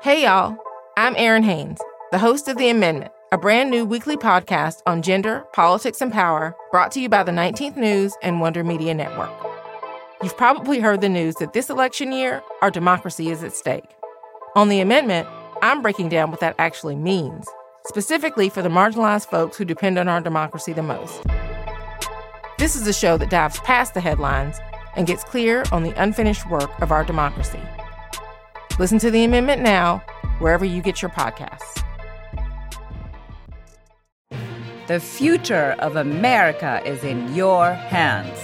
Hey y'all, I'm Erin Haynes, the host of The Amendment, a brand new weekly podcast on gender, politics, and power, brought to you by the 19th News and Wonder Media Network. You've probably heard the news that this election year, our democracy is at stake. On The Amendment, I'm breaking down what that actually means, specifically for the marginalized folks who depend on our democracy the most. This is a show that dives past the headlines and gets clear on the unfinished work of our democracy. Listen to The Amendment now, wherever you get your podcasts. The future of America is in your hands.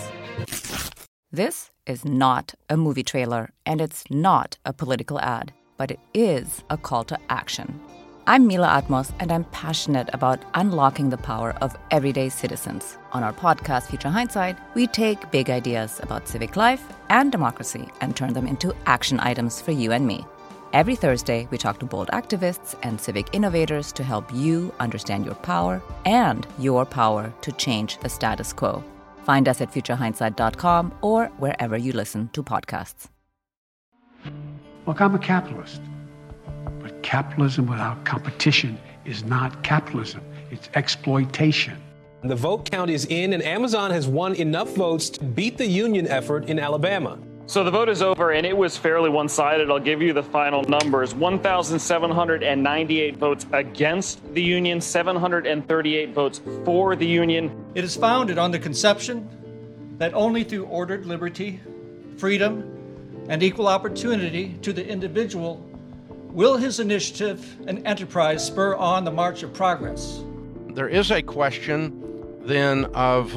This is not a movie trailer, and it's not a political ad, but it is a call to action. I'm Mila Atmos, and I'm passionate about unlocking the power of everyday citizens. On our podcast, Future Hindsight, we take big ideas about civic life and democracy and turn them into action items for you and me. Every Thursday, we talk to bold activists and civic innovators to help you understand your power and your power to change the status quo. Find us at futurehindsight.com or wherever you listen to podcasts. Look, I'm a capitalist. But capitalism without competition is not capitalism. It's exploitation. The vote count is in, and Amazon has won enough votes to beat the union effort in Alabama. So the vote is over, and it was fairly one-sided. I'll give you the final numbers. 1,798 votes against the union, 738 votes for the union. It is founded on the conception that only through ordered liberty, freedom, and equal opportunity to the individual will his initiative and enterprise spur on the march of progress. There is a question then of,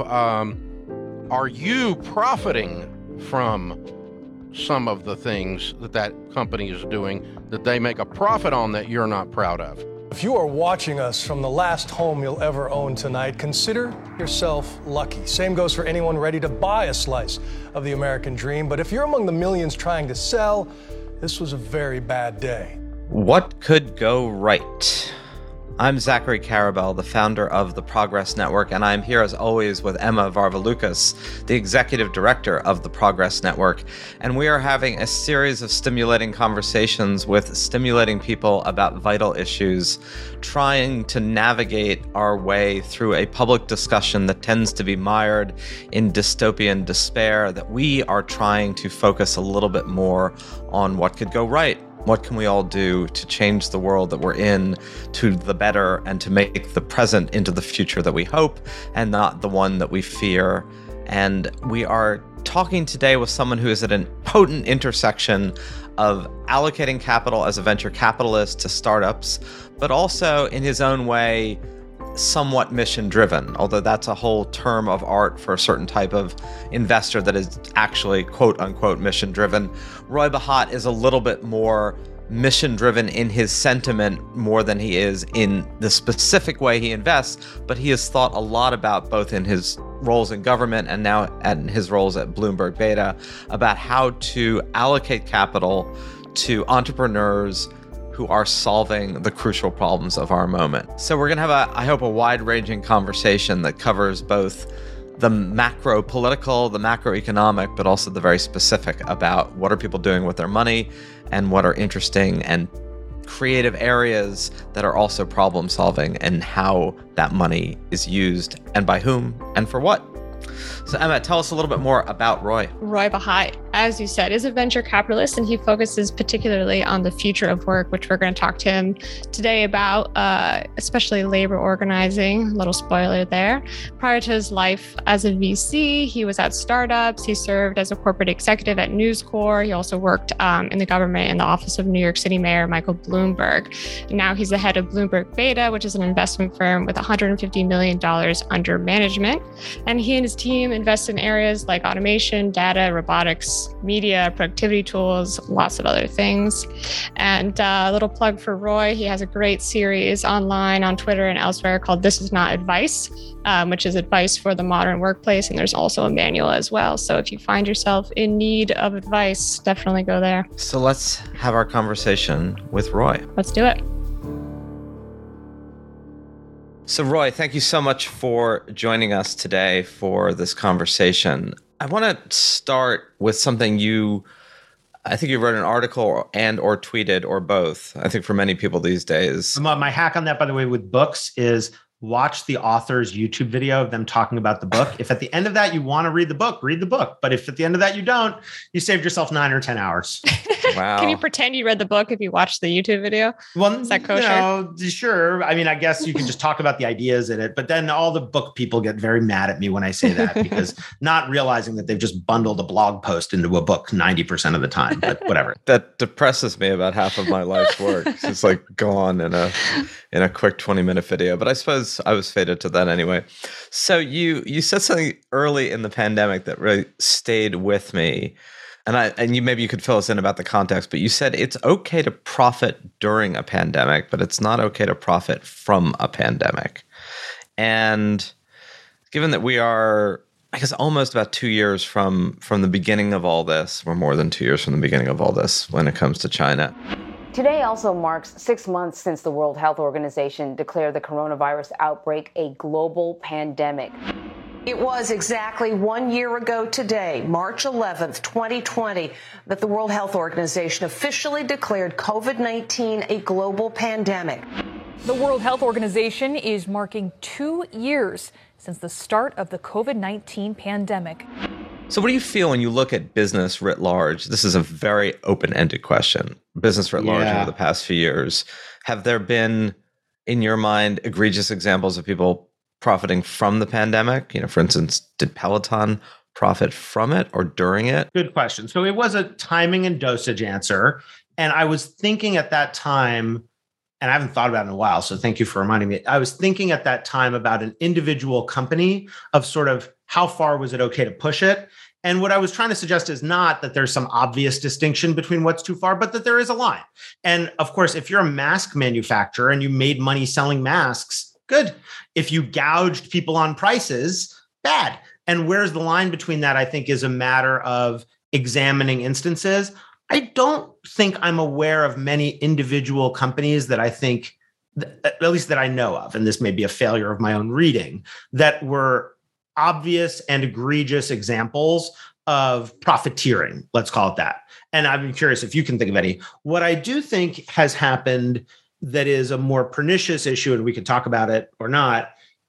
are you profiting from some of the things that company is doing that they make a profit on that you're not proud of? If you are watching us from the last home you'll ever own tonight, consider yourself lucky. Same goes for anyone ready to buy a slice of the American dream. But if you're among the millions trying to sell, this was a very bad day. What could go right? I'm Zachary Karabell, the founder of the Progress Network, and I'm here as always with Emma Varvaloucas, the executive director of the Progress Network. And we are having a series of stimulating conversations with stimulating people about vital issues, trying to navigate our way through a public discussion that tends to be mired in dystopian despair, that we are trying to focus a little bit more on what could go right. What can we all do to change the world that we're in to the better and to make the present into the future that we hope and not the one that we fear? And we are talking today with someone who is at a potent intersection of allocating capital as a venture capitalist to startups, but also in his own way, somewhat mission-driven, although that's a whole term of art for a certain type of investor that is actually quote-unquote mission-driven. Roy Bahat is a little bit more mission-driven in his sentiment more than he is in the specific way he invests, but he has thought a lot about, both in his roles in government and now in his roles at Bloomberg Beta, about how to allocate capital to entrepreneurs who are solving the crucial problems of our moment. So we're going to have, I hope, a wide-ranging conversation that covers both the macro-political, the macroeconomic, but also the very specific about what are people doing with their money and what are interesting and creative areas that are also problem-solving and how that money is used and by whom and for what. So Emma, tell us a little bit more about Roy. Roy Bahat, as you said, is a venture capitalist, and he focuses particularly on the future of work, which we're going to talk to him today about, especially labor organizing. A little spoiler there. Prior to his life as a VC, he was at startups. He served as a corporate executive at News Corp. He also worked in the government in the office of New York City Mayor Michael Bloomberg. Now he's the head of Bloomberg Beta, which is an investment firm with $150 million under management. And he and his team invest in areas like automation, data, robotics, media, productivity tools, lots of other things. And a little plug for Roy, he has a great series online on Twitter and elsewhere called This Is Not Advice, which is advice for the modern workplace. And there's also a manual as well. So if you find yourself in need of advice, definitely go there. So let's have our conversation with Roy. Let's do it. So Roy, thank you so much for joining us today for this conversation. I want to start with something you I think you wrote an article and or tweeted or both. I think for many people these days. My hack on that, by the way, with books is watch the author's YouTube video of them talking about the book. If at the end of that you want to read the book, read the book. But if at the end of that you don't, you saved yourself 9 or 10 hours. Wow. Can you pretend you read the book if you watch the YouTube video? Well, is that kosher? Sure. I mean, I guess you can just talk about the ideas in it, but then all the book people get very mad at me when I say that because not realizing that they've just bundled a blog post into a book 90% of the time, but whatever. That depresses me about half of my life's work. It's like gone in a quick 20-minute video, but I suppose I was fated to that anyway. So you said something early in the pandemic that really stayed with me. And maybe you could fill us in about the context, but you said it's okay to profit during a pandemic, but it's not okay to profit from a pandemic. And given that we are, I guess, almost about 2 years from the beginning of all this, or more than 2 years from the beginning of all this when it comes to China. Today also marks 6 months since the World Health Organization declared the coronavirus outbreak a global pandemic. It was exactly 1 year ago today, March 11th, 2020, that the World Health Organization officially declared COVID-19 a global pandemic. The World Health Organization is marking 2 years since the start of the COVID-19 pandemic. So what do you feel when you look at business writ large? This is a very open-ended question. Business writ large over the past few years. Have there been, in your mind, egregious examples of people profiting from the pandemic? For instance, did Peloton profit from it or during it? Good question. So it was a timing and dosage answer. And I was thinking at that time, and I haven't thought about it in a while, so thank you for reminding me. I was thinking at that time about an individual company of sort of how far was it okay to push it? And what I was trying to suggest is not that there's some obvious distinction between what's too far, but that there is a line. And of course, if you're a mask manufacturer and you made money selling masks, good. If you gouged people on prices, bad. And where's the line between that, I think, is a matter of examining instances. I don't think I'm aware of many individual companies that I think, at least that I know of, and this may be a failure of my own reading, that were obvious and egregious examples of profiteering, let's call it that. And I'm curious if you can think of any. What I do think has happened that is a more pernicious issue, and we could talk about it or not,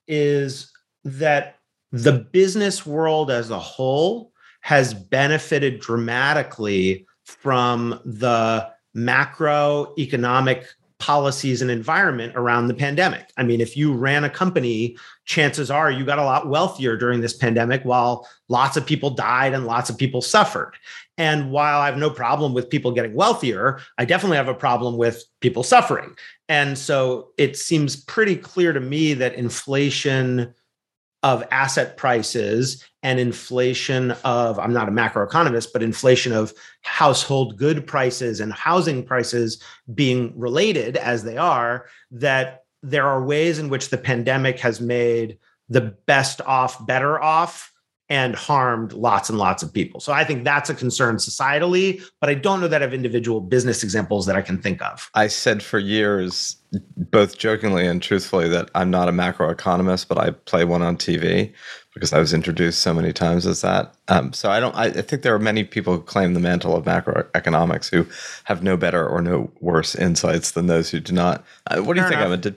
is that the business world as a whole has benefited dramatically from the macroeconomic policies and environment around the pandemic. I mean, if you ran a company, chances are you got a lot wealthier during this pandemic while lots of people died and lots of people suffered. And while I have no problem with people getting wealthier, I definitely have a problem with people suffering. And so it seems pretty clear to me that inflation of asset prices and inflation of, I'm not a macroeconomist, but inflation of household good prices and housing prices being related as they are, that there are ways in which the pandemic has made the best off better off and harmed lots and lots of people. So I think that's a concern societally, but I don't know that I have individual business examples that I can think of. I said for years, both jokingly and truthfully, that I'm not a macroeconomist, but I play one on TV because I was introduced so many times as that. So I think there are many people who claim the mantle of macroeconomics who have no better or no worse insights than those who do not. What do you think of it? Did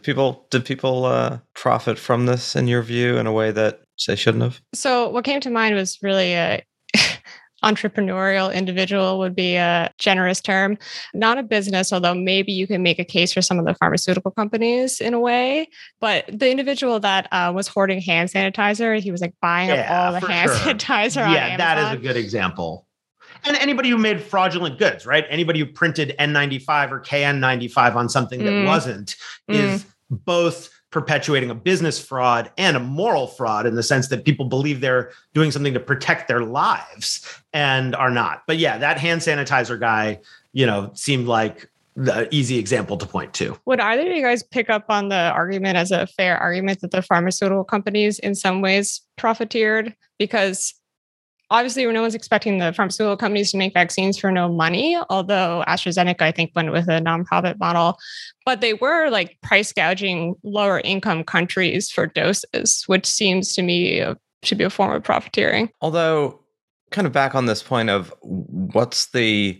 people profit from this in your view in a way that they shouldn't have? So what came to mind was really a entrepreneurial individual would be a generous term, not a business, although maybe you can make a case for some of the pharmaceutical companies in a way. But the individual that was hoarding hand sanitizer, he was like buying up all the hand sanitizer on Amazon. That is a good example. And anybody who made fraudulent goods, right? Anybody who printed N95 or KN95 on something that wasn't is both perpetuating a business fraud and a moral fraud in the sense that people believe they're doing something to protect their lives and are not. But yeah, that hand sanitizer guy, seemed like the easy example to point to. Would either of you guys pick up on the argument as a fair argument that the pharmaceutical companies in some ways profiteered? Because obviously, no one's expecting the pharmaceutical companies to make vaccines for no money, although AstraZeneca, I think, went with a nonprofit model. But they were like price gouging lower income countries for doses, which seems to me should be a form of profiteering. Although, kind of back on this point of what's the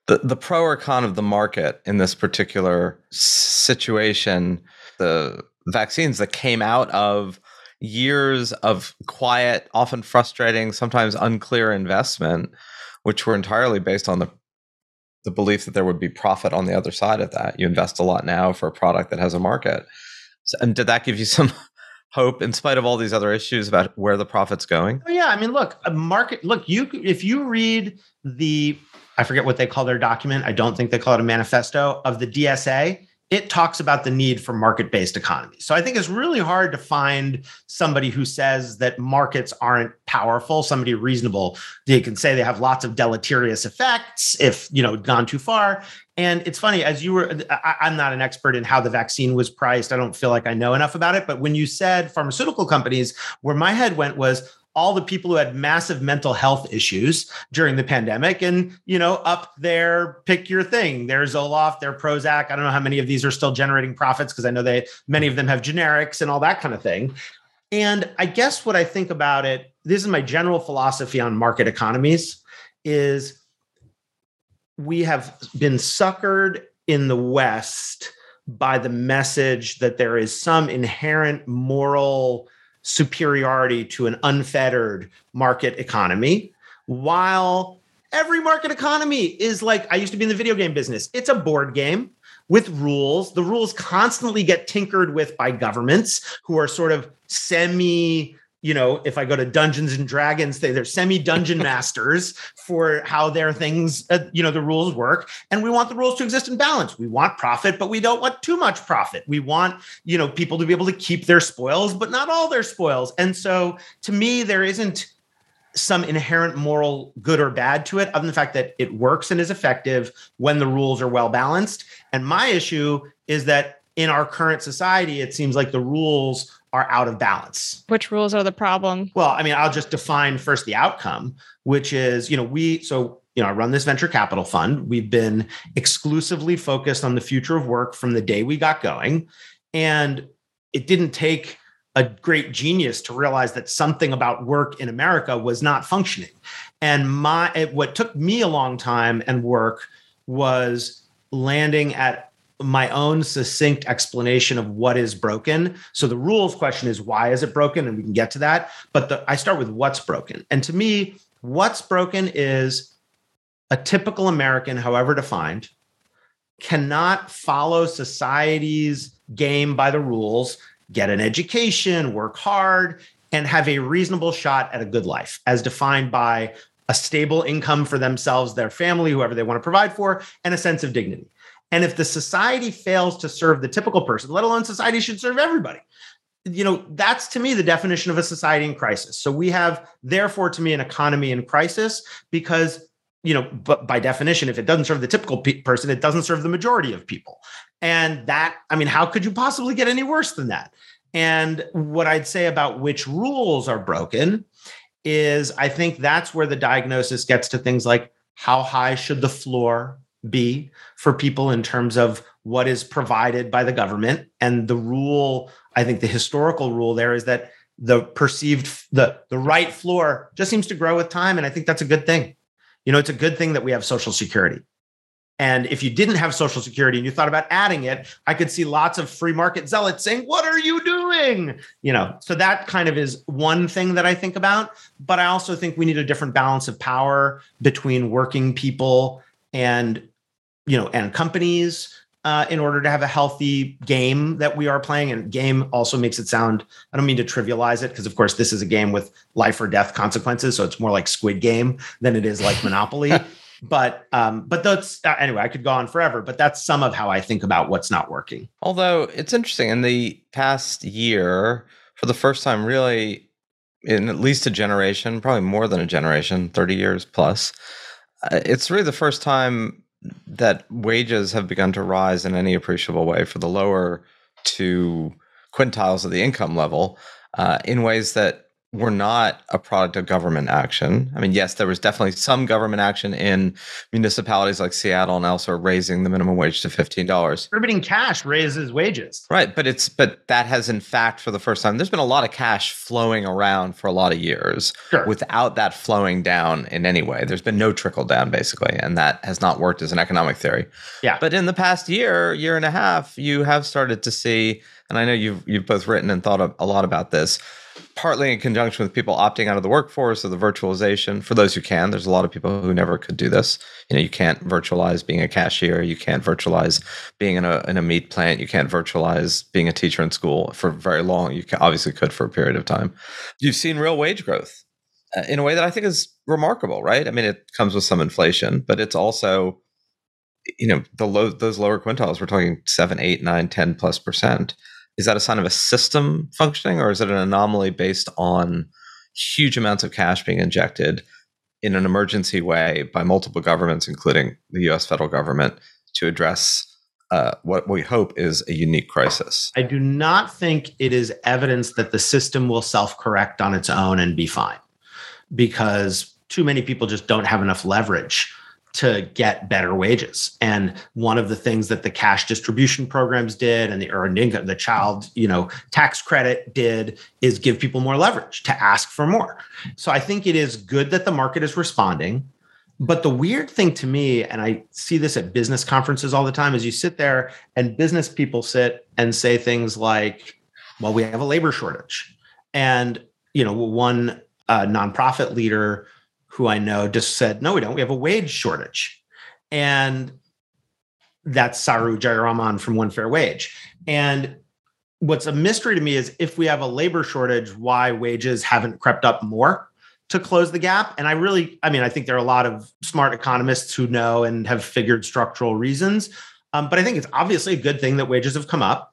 the pro or con of the market in this particular situation, the vaccines that came out of years of quiet, often frustrating, sometimes unclear investment, which were entirely based on the belief that there would be profit on the other side of that. You invest a lot now for a product that has a market. So, and did that give you some hope in spite of all these other issues about where the profit's going? Oh, yeah. I mean, look, if you read I forget what they call their document. I don't think they call it a manifesto of the DSA. It talks about the need for market-based economy. So I think it's really hard to find somebody who says that markets aren't powerful, somebody reasonable. They can say they have lots of deleterious effects if, gone too far. And it's funny, I'm not an expert in how the vaccine was priced. I don't feel like I know enough about it. But when you said pharmaceutical companies, where my head went was all the people who had massive mental health issues during the pandemic and, up there, pick your thing. There's Zoloft, there's Prozac. I don't know how many of these are still generating profits because I know many of them have generics and all that kind of thing. And I guess what I think about it, this is my general philosophy on market economies, is we have been suckered in the West by the message that there is some inherent moral superiority to an unfettered market economy, while every market economy is like, I used to be in the video game business. It's a board game with rules. The rules constantly get tinkered with by governments who are sort of if I go to Dungeons and Dragons, they're semi-dungeon masters for how their things, the rules work. And we want the rules to exist in balance. We want profit, but we don't want too much profit. We want, people to be able to keep their spoils, but not all their spoils. And so to me, there isn't some inherent moral good or bad to it, other than the fact that it works and is effective when the rules are well balanced. And my issue is that in our current society, it seems like the rules are out of balance. Which rules are the problem? Well, I mean, I'll just define first the outcome, which is, I run this venture capital fund. We've been exclusively focused on the future of work from the day we got going. And it didn't take a great genius to realize that something about work in America was not functioning. And what took me a long time and work was landing at my own succinct explanation of what is broken. So the rules question is, why is it broken? And we can get to that. But I start with what's broken. And to me, what's broken is a typical American, however defined, cannot follow society's game by the rules, get an education, work hard, and have a reasonable shot at a good life, as defined by a stable income for themselves, their family, whoever they want to provide for, and a sense of dignity. And if the society fails to serve the typical person, let alone society should serve everybody, that's to me the definition of a society in crisis. So we have, therefore, to me, an economy in crisis because, but by definition, if it doesn't serve the typical person, it doesn't serve the majority of people. And how could you possibly get any worse than that? And what I'd say about which rules are broken is I think that's where the diagnosis gets to things like how high should the floor be for people in terms of what is provided by the government. And the rule, I think the historical rule there is that the right floor just seems to grow with time. And I think that's a good thing. It's a good thing that we have Social Security. And if you didn't have Social Security and you thought about adding it, I could see lots of free market zealots saying, what are you doing? So that kind of is one thing that I think about. But I also think we need a different balance of power between working people and companies in order to have a healthy game that we are playing. And game also makes it sound, I don't mean to trivialize it, because of course this is a game with life or death consequences. So it's more like Squid Game than it is like Monopoly. But that's, anyway, I could go on forever, but that's some of how I think about what's not working. Although it's interesting, in the past year, for the first time really in at least a generation, probably more than a generation, 30 years plus, it's really the first time that wages have begun to rise in any appreciable way for the lower two quintiles of the income level in ways that were not a product of government action. I mean, yes, there was definitely some government action in municipalities like Seattle and elsewhere raising the minimum wage to $15. Distributing cash raises wages. Right, but that has in fact for the first time, there's been a lot of cash flowing around for a lot of years without that flowing down in any way. There's been no trickle down basically, and that has not worked as an economic theory. Yeah. But in the past year and a half, you have started to see, and I know you've both written and thought a lot about this, partly in conjunction with people opting out of the workforce or the virtualization. For those who can, there's a lot of people who never could do this. You can't virtualize being a cashier. You can't virtualize being in a meat plant. You can't virtualize being a teacher in school for very long. You obviously could for a period of time. You've seen real wage growth in a way that I think is remarkable, right? I mean, it comes with some inflation, but it's also, those lower quintiles, we're talking 7, 8, 9, 10+%. Is that a sign of a system functioning, or is it an anomaly based on huge amounts of cash being injected in an emergency way by multiple governments, including the U.S. federal government, to address what we hope is a unique crisis? I do not think it is evidence that the system will self-correct on its own and be fine, because too many people just don't have enough leverage to get better wages. And one of the things that the cash distribution programs did and the earned income, the child, tax credit did, is give people more leverage to ask for more. So I think it is good that the market is responding. But the weird thing to me, and I see this at business conferences all the time, is you sit there and business people sit and say things like, well, we have a labor shortage. And, one nonprofit leader who I know just said, no, we don't. We have a wage shortage. And that's Saru Jayaraman from One Fair Wage. And what's a mystery to me is if we have a labor shortage, why wages haven't crept up more to close the gap. And I think there are a lot of smart economists who know and have figured structural reasons. But I think it's obviously a good thing that wages have come up.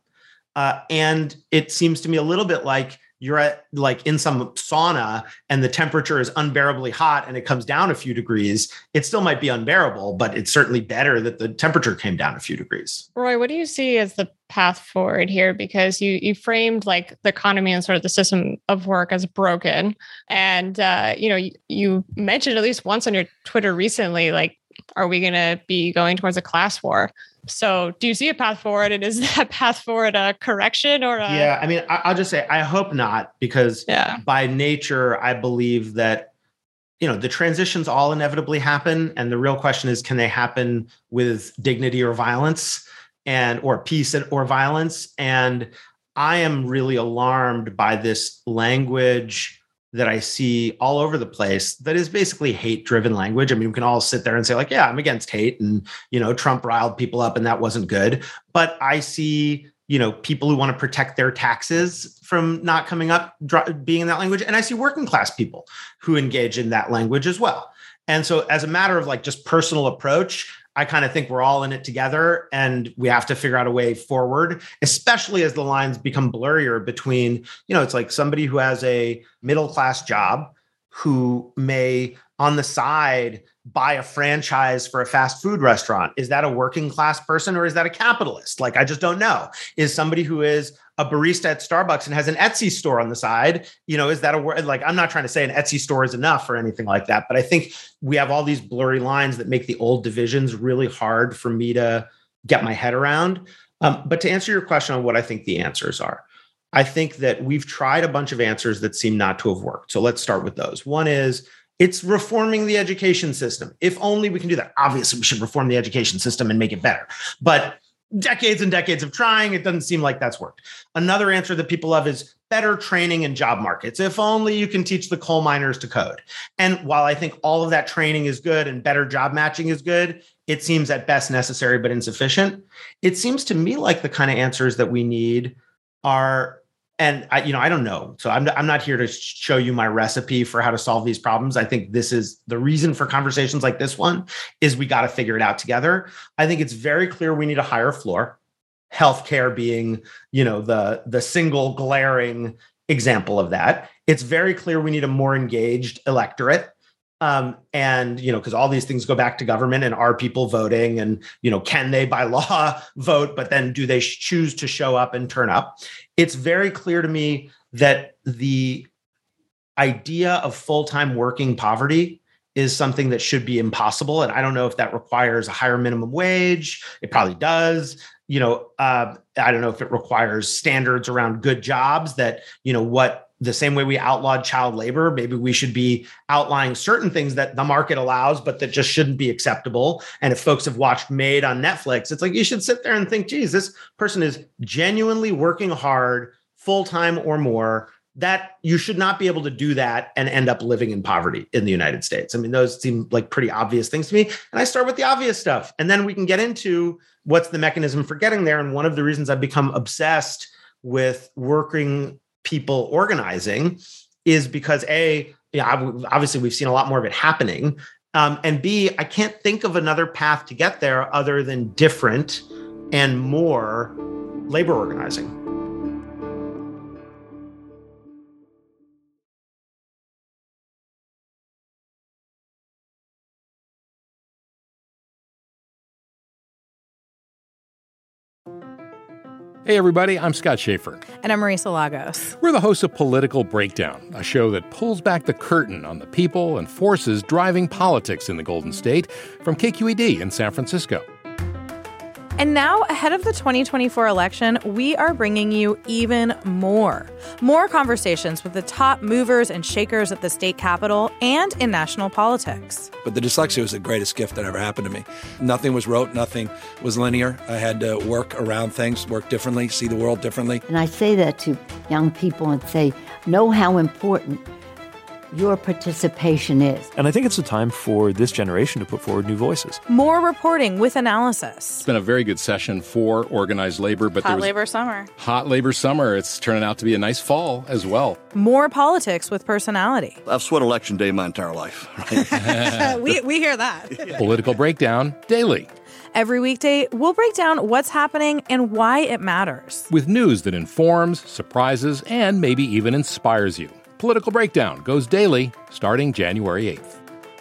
And it seems to me a little bit like you're at in some sauna and the temperature is unbearably hot and it comes down a few degrees. It still might be unbearable, but it's certainly better that the temperature came down a few degrees. Roy, what do you see as the path forward here? Because you framed the economy and sort of the system of work as broken. And, you mentioned at least once on your Twitter recently, are we going to be going towards a class war? So do you see a path forward? And is that path forward a correction or a... Yeah, I mean, I'll just say, I hope not, because by nature, I believe that, the transitions all inevitably happen. And the real question is, can they happen with dignity or violence or peace or violence? And I am really alarmed by this language that I see all over the place that is basically hate-driven language. I mean, we can all sit there and say yeah, I'm against hate and, Trump riled people up and that wasn't good. But I see, people who want to protect their taxes from not coming up, being in that language. And I see working class people who engage in that language as well. And so as a matter of just personal approach, I kind of think we're all in it together and we have to figure out a way forward, especially as the lines become blurrier between, it's like somebody who has a middle-class job who may on the side buy a franchise for a fast food restaurant. Is that a working class person or is that a capitalist? I just don't know. Is somebody who is a barista at Starbucks and has an Etsy store on the side, is that I'm not trying to say an Etsy store is enough or anything like that, but I think we have all these blurry lines that make the old divisions really hard for me to get my head around. But to answer your question on what I think the answers are, I think that we've tried a bunch of answers that seem not to have worked. So let's start with those. One is, it's reforming the education system. If only we can do that. Obviously, we should reform the education system and make it better. But decades and decades of trying, it doesn't seem like that's worked. Another answer that people love is better training in job markets. If only you can teach the coal miners to code. And while I think all of that training is good and better job matching is good, it seems at best necessary but insufficient. It seems to me like the kind of answers that we need are... And I don't know. So I'm not here to show you my recipe for how to solve these problems. I think this is the reason for conversations like this one is we got to figure it out together. I think it's very clear we need a higher floor, healthcare being, the single glaring example of that. It's very clear we need a more engaged electorate. Because all these things go back to government and are people voting and, can they by law vote, but then do they choose to show up and turn up? It's very clear to me that the idea of full-time working poverty is something that should be impossible. And I don't know if that requires a higher minimum wage. It probably does. I don't know if it requires standards around good jobs that, the same way we outlawed child labor, maybe we should be outlining certain things that the market allows, but that just shouldn't be acceptable. And if folks have watched Made on Netflix, it's like, you should sit there and think, geez, this person is genuinely working hard, full-time or more, that you should not be able to do that and end up living in poverty in the United States. I mean, those seem like pretty obvious things to me. And I start with the obvious stuff. And then we can get into what's the mechanism for getting there. And one of the reasons I've become obsessed with working people organizing is because obviously we've seen a lot more of it happening. And B, I can't think of another path to get there other than different and more labor organizing. Hey everybody, I'm Scott Schaefer. And I'm Marisa Lagos. We're the hosts of Political Breakdown, a show that pulls back the curtain on the people and forces driving politics in the Golden State from KQED in San Francisco. And now, ahead of the 2024 election, we are bringing you even more conversations with the top movers and shakers at the state capitol and in national politics. But the dyslexia was the greatest gift that ever happened to me. Nothing was rote, nothing was linear. I had to work around things, work differently, see the world differently. And I say that to young people and say, know how important your participation is. And I think it's a time for this generation to put forward new voices. More reporting with analysis. It's been a very good session for organized labor. But Hot labor summer. Hot labor summer. It's turning out to be a nice fall as well. More politics with personality. I've sweat election day my entire life. Right? we hear that. Political Breakdown daily. Every weekday, we'll break down what's happening and why it matters. With news that informs, surprises, and maybe even inspires you. Political Breakdown goes daily starting January 8th.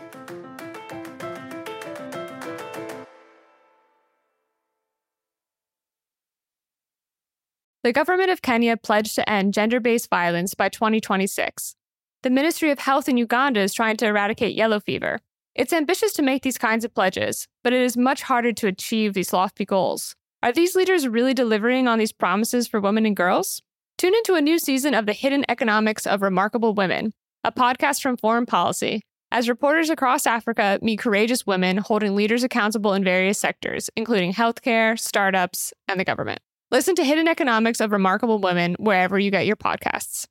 The government of Kenya pledged to end gender-based violence by 2026. The Ministry of Health in Uganda is trying to eradicate yellow fever. It's ambitious to make these kinds of pledges, but it is much harder to achieve these lofty goals. Are these leaders really delivering on these promises for women and girls? Tune into a new season of The Hidden Economics of Remarkable Women, a podcast from Foreign Policy, as reporters across Africa meet courageous women holding leaders accountable in various sectors, including healthcare, startups, and the government. Listen to Hidden Economics of Remarkable Women wherever you get your podcasts.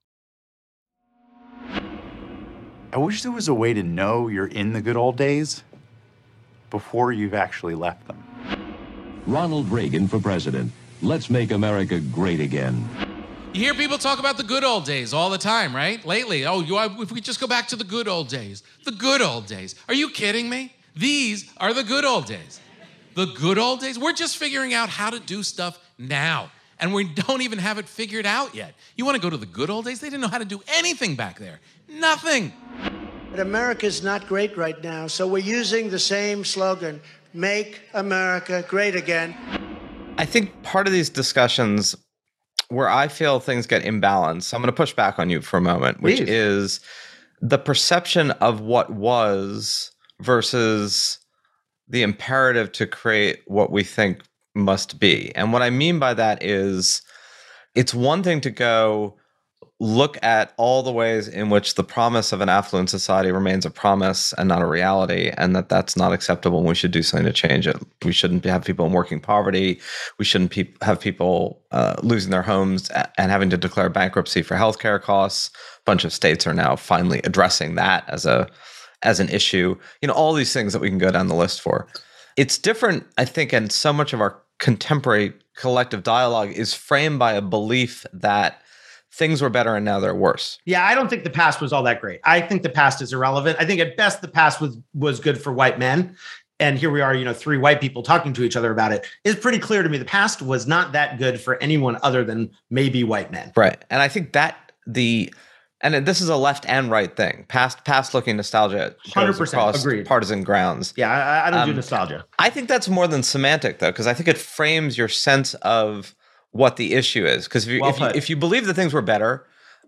I wish there was a way to know you're in the good old days before you've actually left them. Ronald Reagan for president. Let's make America great again. You hear people talk about the good old days all the time, right? Lately, if we just go back to the good old days. The good old days. Are you kidding me? These are the good old days. The good old days? We're just figuring out how to do stuff now. And we don't even have it figured out yet. You want to go to the good old days? They didn't know how to do anything back there. Nothing. But America's not great right now, so we're using the same slogan, Make America Great Again. I think part of these discussions where I feel things get imbalanced, I'm going to push back on you for a moment, which is the perception of what was versus the imperative to create what we think must be. And what I mean by that is it's one thing to go look at all the ways in which the promise of an affluent society remains a promise and not a reality, and that's not acceptable, and we should do something to change it. We shouldn't have people in working poverty. We shouldn't have people losing their homes and having to declare bankruptcy for healthcare costs. A bunch of states are now finally addressing that as an issue. All these things that we can go down the list for. It's different, I think, and so much of our contemporary collective dialogue is framed by a belief that things were better and now they're worse. Yeah, I don't think the past was all that great. I think the past is irrelevant. I think at best the past was good for white men. And here we are, three white people talking to each other about it. It's pretty clear to me the past was not that good for anyone other than maybe white men. Right. And I think and this is a left and right thing. Past looking nostalgia 100% agreed. Partisan grounds. Yeah, I don't do nostalgia. I think that's more than semantic, though, because I think it frames your sense of what the issue is. Because if you believe that things were better,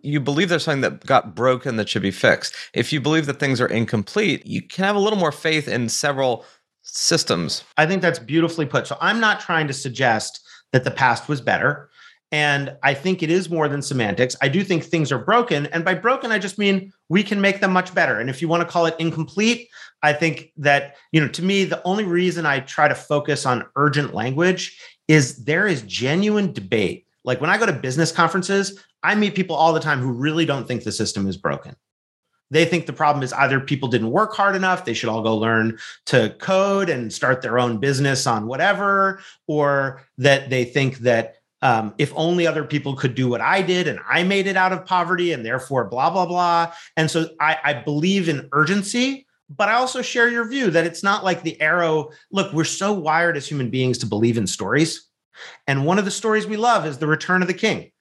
you believe there's something that got broken that should be fixed. If you believe that things are incomplete, you can have a little more faith in several systems. I think that's beautifully put. So I'm not trying to suggest that the past was better. And I think it is more than semantics. I do think things are broken. And by broken, I just mean we can make them much better. And if you want to call it incomplete, I think that, to me, the only reason I try to focus on urgent language is there is genuine debate. Like when I go to business conferences, I meet people all the time who really don't think the system is broken. They think the problem is either people didn't work hard enough, they should all go learn to code and start their own business on whatever, or that they think that if only other people could do what I did and I made it out of poverty and therefore blah, blah, blah. And so I believe in urgency, but I also share your view that it's not like the arrow. Look, we're so wired as human beings to believe in stories. And one of the stories we love is the return of the king.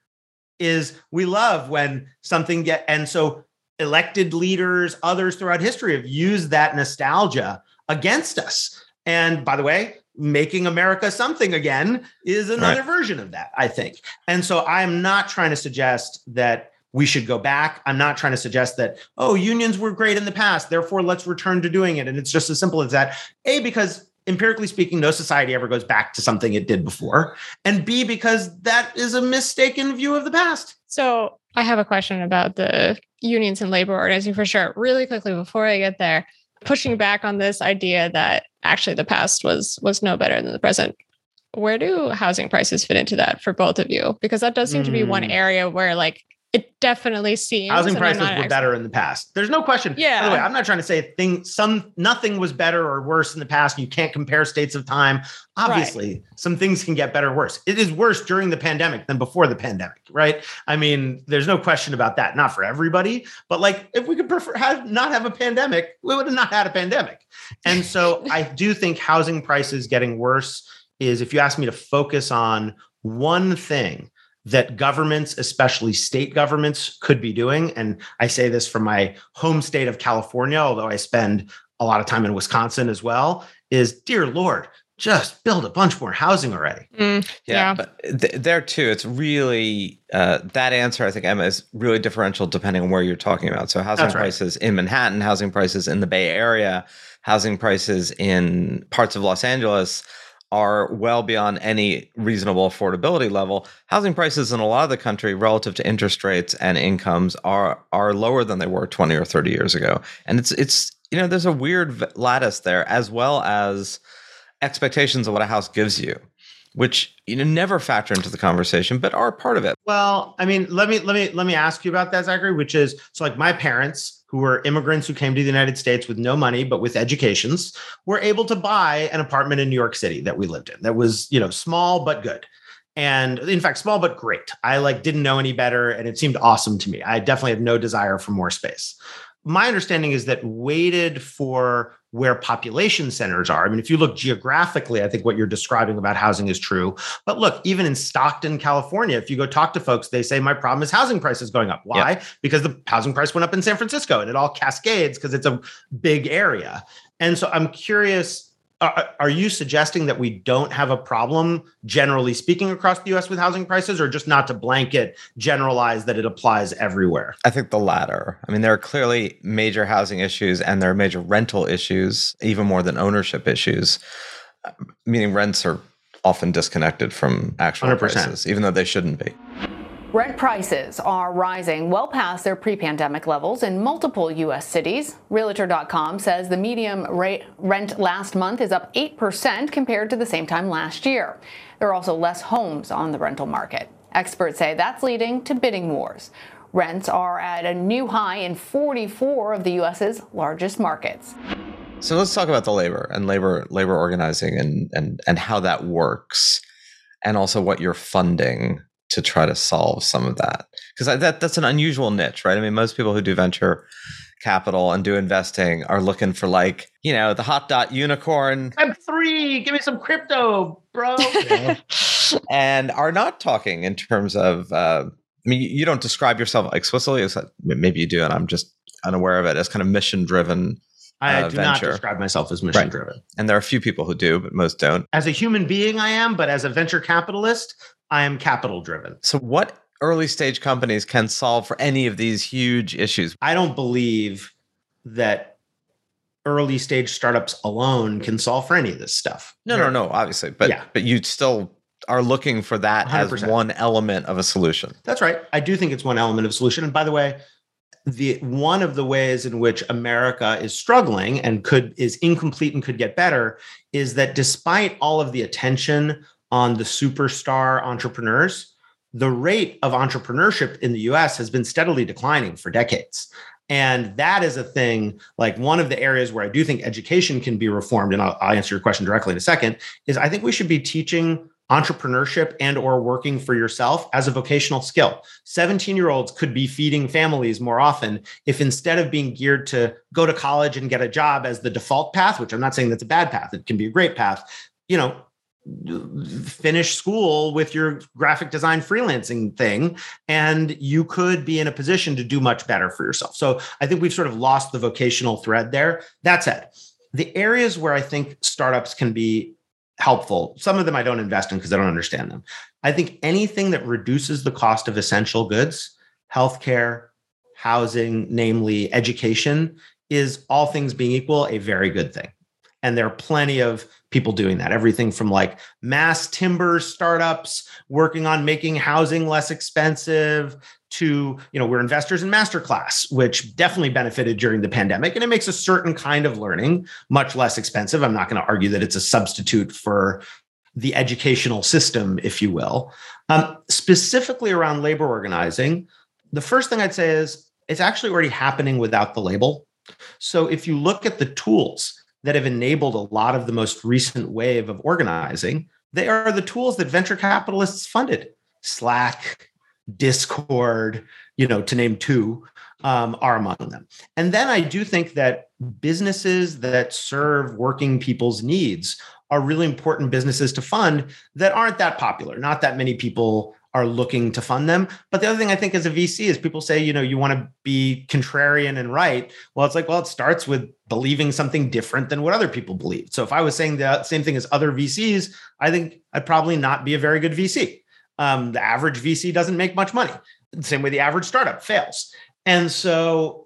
We love when something and so elected leaders, others throughout history have used that nostalgia against us. And by the way, making America something again is another version of that, I think. And so I'm not trying to suggest that we should go back. I'm not trying to suggest that, unions were great in the past, therefore let's return to doing it. And it's just as simple as that. A, because empirically speaking, no society ever goes back to something it did before. And B, because that is a mistaken view of the past. So I have a question about the unions and labor organizing for sure. Really quickly, before I get there, pushing back on this idea that actually the past was no better than the present. Where do housing prices fit into that for both of you? Because that does seem to be one area where it definitely seems housing prices were better in the past. There's no question. Yeah. By the way, I'm not trying to say nothing was better or worse in the past. You can't compare states of time. Obviously, some things can get better or worse. It is worse during the pandemic than before the pandemic, right? I mean, there's no question about that. Not for everybody, but if we could not have a pandemic, we would have not had a pandemic. And so I do think housing prices getting worse is, if you ask me to focus on one thing that governments, especially state governments, could be doing. And I say this from my home state of California, although I spend a lot of time in Wisconsin as well, is, dear Lord, just build a bunch more housing already. Yeah. But there too, it's really, that answer, I think, Emma, is really differential depending on where you're talking about. So housing prices in Manhattan, housing prices in the Bay Area, housing prices in parts of Los Angeles are well beyond any reasonable affordability level. Housing prices in a lot of the country relative to interest rates and incomes are lower than they were 20 or 30 years ago. And it's there's a weird lattice there, as well as expectations of what a house gives you, which never factor into the conversation, but are part of it. Well, I mean, let me ask you about that, Zachary, which is, so my parents, who were immigrants who came to the United States with no money, but with educations, were able to buy an apartment in New York City that we lived in. That was, small, but good. And in fact, small, but great. I didn't know any better. And it seemed awesome to me. I definitely have no desire for more space. My understanding is that weighted for where population centers are. I mean, if you look geographically, I think what you're describing about housing is true. But look, even in Stockton, California, if you go talk to folks, they say my problem is housing prices going up. Why? Yeah. Because the housing price went up in San Francisco, and it all cascades because it's a big area. And so I'm curious, are you suggesting that we don't have a problem, generally speaking, across the U.S. with housing prices, or just not to blanket generalize that it applies everywhere? I think the latter. I mean, there are clearly major housing issues, and there are major rental issues, even more than ownership issues, meaning rents are often disconnected from actual 100%. Prices, even though they shouldn't be. Rent prices are rising well past their pre-pandemic levels in multiple U.S. cities. Realtor.com says the median rent last month is up 8% compared to the same time last year. There are also less homes on the rental market. Experts say that's leading to bidding wars. Rents are at a new high in 44 of the U.S.'s largest markets. So let's talk about the labor organizing and how that works, and also what you're funding to try to solve some of that. Because that's an unusual niche, right? I mean, most people who do venture capital and do investing are looking for the hot dot unicorn. Web3, give me some crypto, bro. And are not talking in terms of, you don't describe yourself explicitly, as maybe you do, and I'm just unaware of it, as kind of mission-driven I do venture. not describe myself as mission-driven. Right. And there are a few people who do, but most don't. As a human being, I am, but as a venture capitalist, I am capital driven. So what early stage companies can solve for any of these huge issues. I don't believe that early stage startups alone can solve for any of this stuff. No, obviously. But you still are looking for that 100%. As one element of a solution. That's right. I do think it's one element of a solution. And by the way, one of the ways in which America is struggling and is incomplete and could get better is that despite all of the attention on the superstar entrepreneurs, the rate of entrepreneurship in the US has been steadily declining for decades. And that is a thing, like one of the areas where I do think education can be reformed, and I'll answer your question directly in a second, is I think we should be teaching entrepreneurship and or working for yourself as a vocational skill. 17-year-olds could be feeding families more often if instead of being geared to go to college and get a job as the default path, which I'm not saying that's a bad path, it can be a great path, finish school with your graphic design freelancing thing, and you could be in a position to do much better for yourself. So I think we've sort of lost the vocational thread there. That said, the areas where I think startups can be helpful, some of them I don't invest in because I don't understand them. I think anything that reduces the cost of essential goods, healthcare, housing, namely education, is, all things being equal, a very good thing. And there are plenty of people doing that. Everything from like mass timber startups working on making housing less expensive to, we're investors in Masterclass, which definitely benefited during the pandemic. And it makes a certain kind of learning much less expensive. I'm not going to argue that it's a substitute for the educational system, if you will. Specifically around labor organizing, the first thing I'd say is it's actually already happening without the label. So if you look at the tools that have enabled a lot of the most recent wave of organizing, they are the tools that venture capitalists funded. Slack, Discord, to name two, are among them. And then I do think that businesses that serve working people's needs are really important businesses to fund that aren't that popular. Not that many people are looking to fund them. But the other thing I think as a VC is people say, you want to be contrarian and right. Well, it's like, it starts with believing something different than what other people believe. So if I was saying the same thing as other VCs, I think I'd probably not be a very good VC. The average VC doesn't make much money. The same way the average startup fails. And so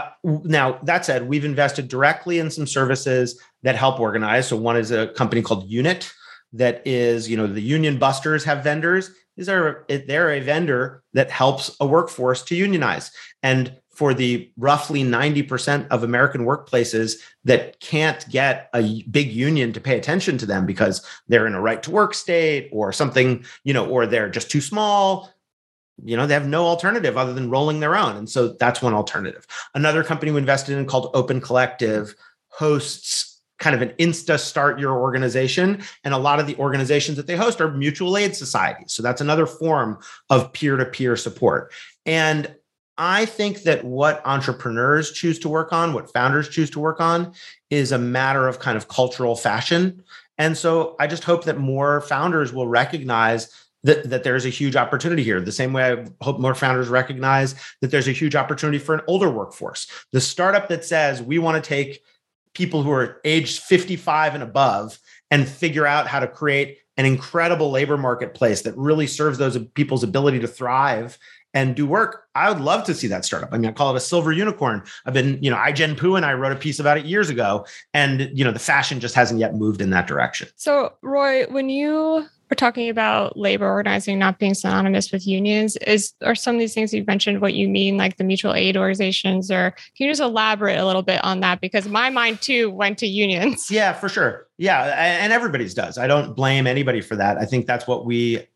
now that said, we've invested directly in some services that help organize. So one is a company called Unit that is, the union busters have vendors. They're a vendor that helps a workforce to unionize. And for the roughly 90% of American workplaces that can't get a big union to pay attention to them because they're in a right to work state or something, or they're just too small, they have no alternative other than rolling their own. And so that's one alternative. Another company we invested in called Open Collective hosts kind of an Insta start your organization. And a lot of the organizations that they host are mutual aid societies. So that's another form of peer-to-peer support. And I think that what entrepreneurs choose to work on, what founders choose to work on, is a matter of kind of cultural fashion. And so I just hope that more founders will recognize that there's a huge opportunity here. The same way I hope more founders recognize that there's a huge opportunity for an older workforce. The startup that says we want to take people who are aged 55 and above and figure out how to create an incredible labor marketplace that really serves those people's ability to thrive and do work. I would love to see that startup. I call it a silver unicorn. I've been, iGen Poo and I wrote a piece about it years ago. And, the fashion just hasn't yet moved in that direction. So Roy, when you were talking about labor organizing not being synonymous with unions, are some of these things you've mentioned what you mean, like the mutual aid organizations, or can you just elaborate a little bit on that? Because my mind too went to unions. Yeah, for sure. Yeah. And everybody's does. I don't blame anybody for that. I think that's what we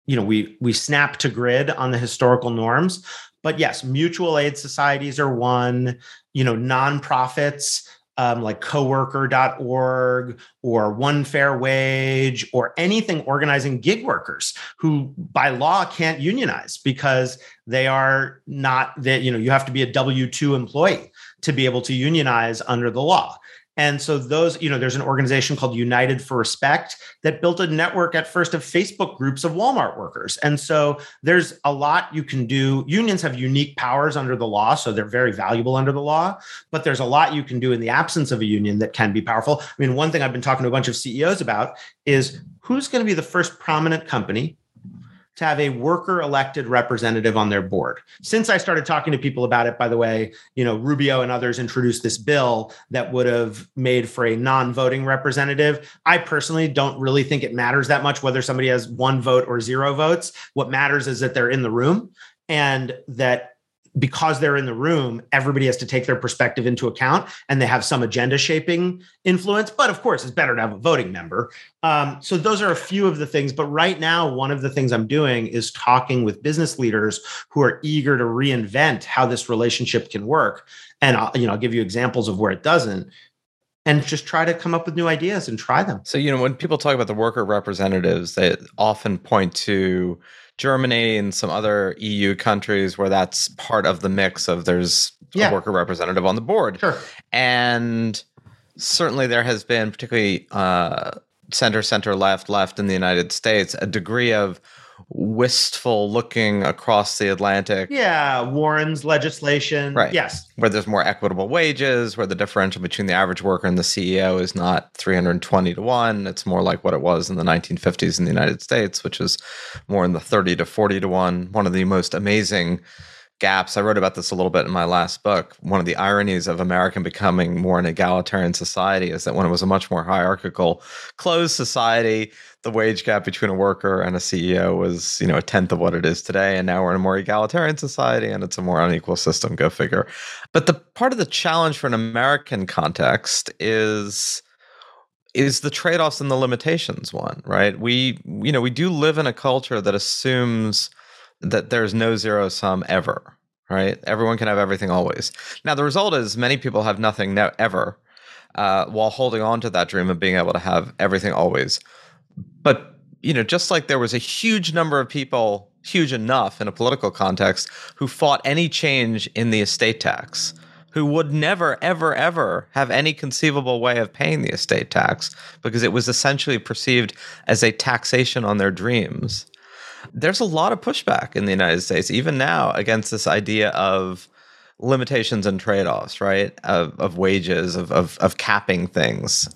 snap to grid on the historical norms. But yes, mutual aid societies are one, nonprofits, like coworker.org or One Fair Wage or anything organizing gig workers who by law can't unionize because they are not that, you have to be a W-2 employee to be able to unionize under the law. And so those, there's an organization called United for Respect that built a network at first of Facebook groups of Walmart workers. And so there's a lot you can do. Unions have unique powers under the law, so they're very valuable under the law, but there's a lot you can do in the absence of a union that can be powerful. One thing I've been talking to a bunch of CEOs about is who's going to be the first prominent company to have a worker elected representative on their board. Since I started talking to people about it, by the way, Rubio and others introduced this bill that would have made for a non-voting representative. I personally don't really think it matters that much whether somebody has 1 vote or 0 votes. What matters is that they're in the room, and that because they're in the room, everybody has to take their perspective into account, and they have some agenda shaping influence. But of course, it's better to have a voting member. So those are a few of the things. But right now, one of the things I'm doing is talking with business leaders who are eager to reinvent how this relationship can work. And I'll give you examples of where it doesn't, and just try to come up with new ideas and try them. So, when people talk about the worker representatives, they often point to Germany and some other EU countries where that's part of the mix of there's a worker representative on the board. Sure. And certainly there has been, particularly center, left in the United States, a degree of wistful looking across the Atlantic. Yeah, Warren's legislation. Right. Yes. Where there's more equitable wages, where the differential between the average worker and the CEO is not 320 to 1. It's more like what it was in the 1950s in the United States, which is more in the 30 to 40 to 1. One of the most amazing gaps, I wrote about this a little bit in my last book. One of the ironies of America becoming more an egalitarian society is that when it was a much more hierarchical, closed society, the wage gap between a worker and a CEO was, a tenth of what it is today. And now we're in a more egalitarian society and it's a more unequal system, go figure. But the part of the challenge for an American context is the trade-offs and the limitations one, right? We do live in a culture that assumes that there's no zero sum ever, right? Everyone can have everything always. Now, the result is many people have nothing ever while holding on to that dream of being able to have everything always. But, just like there was a huge number of people, huge enough in a political context, who fought any change in the estate tax, who would never, ever, ever have any conceivable way of paying the estate tax because it was essentially perceived as a taxation on their dreams. There's a lot of pushback in the United States, even now, against this idea of limitations and trade-offs, right? Of wages, of capping things.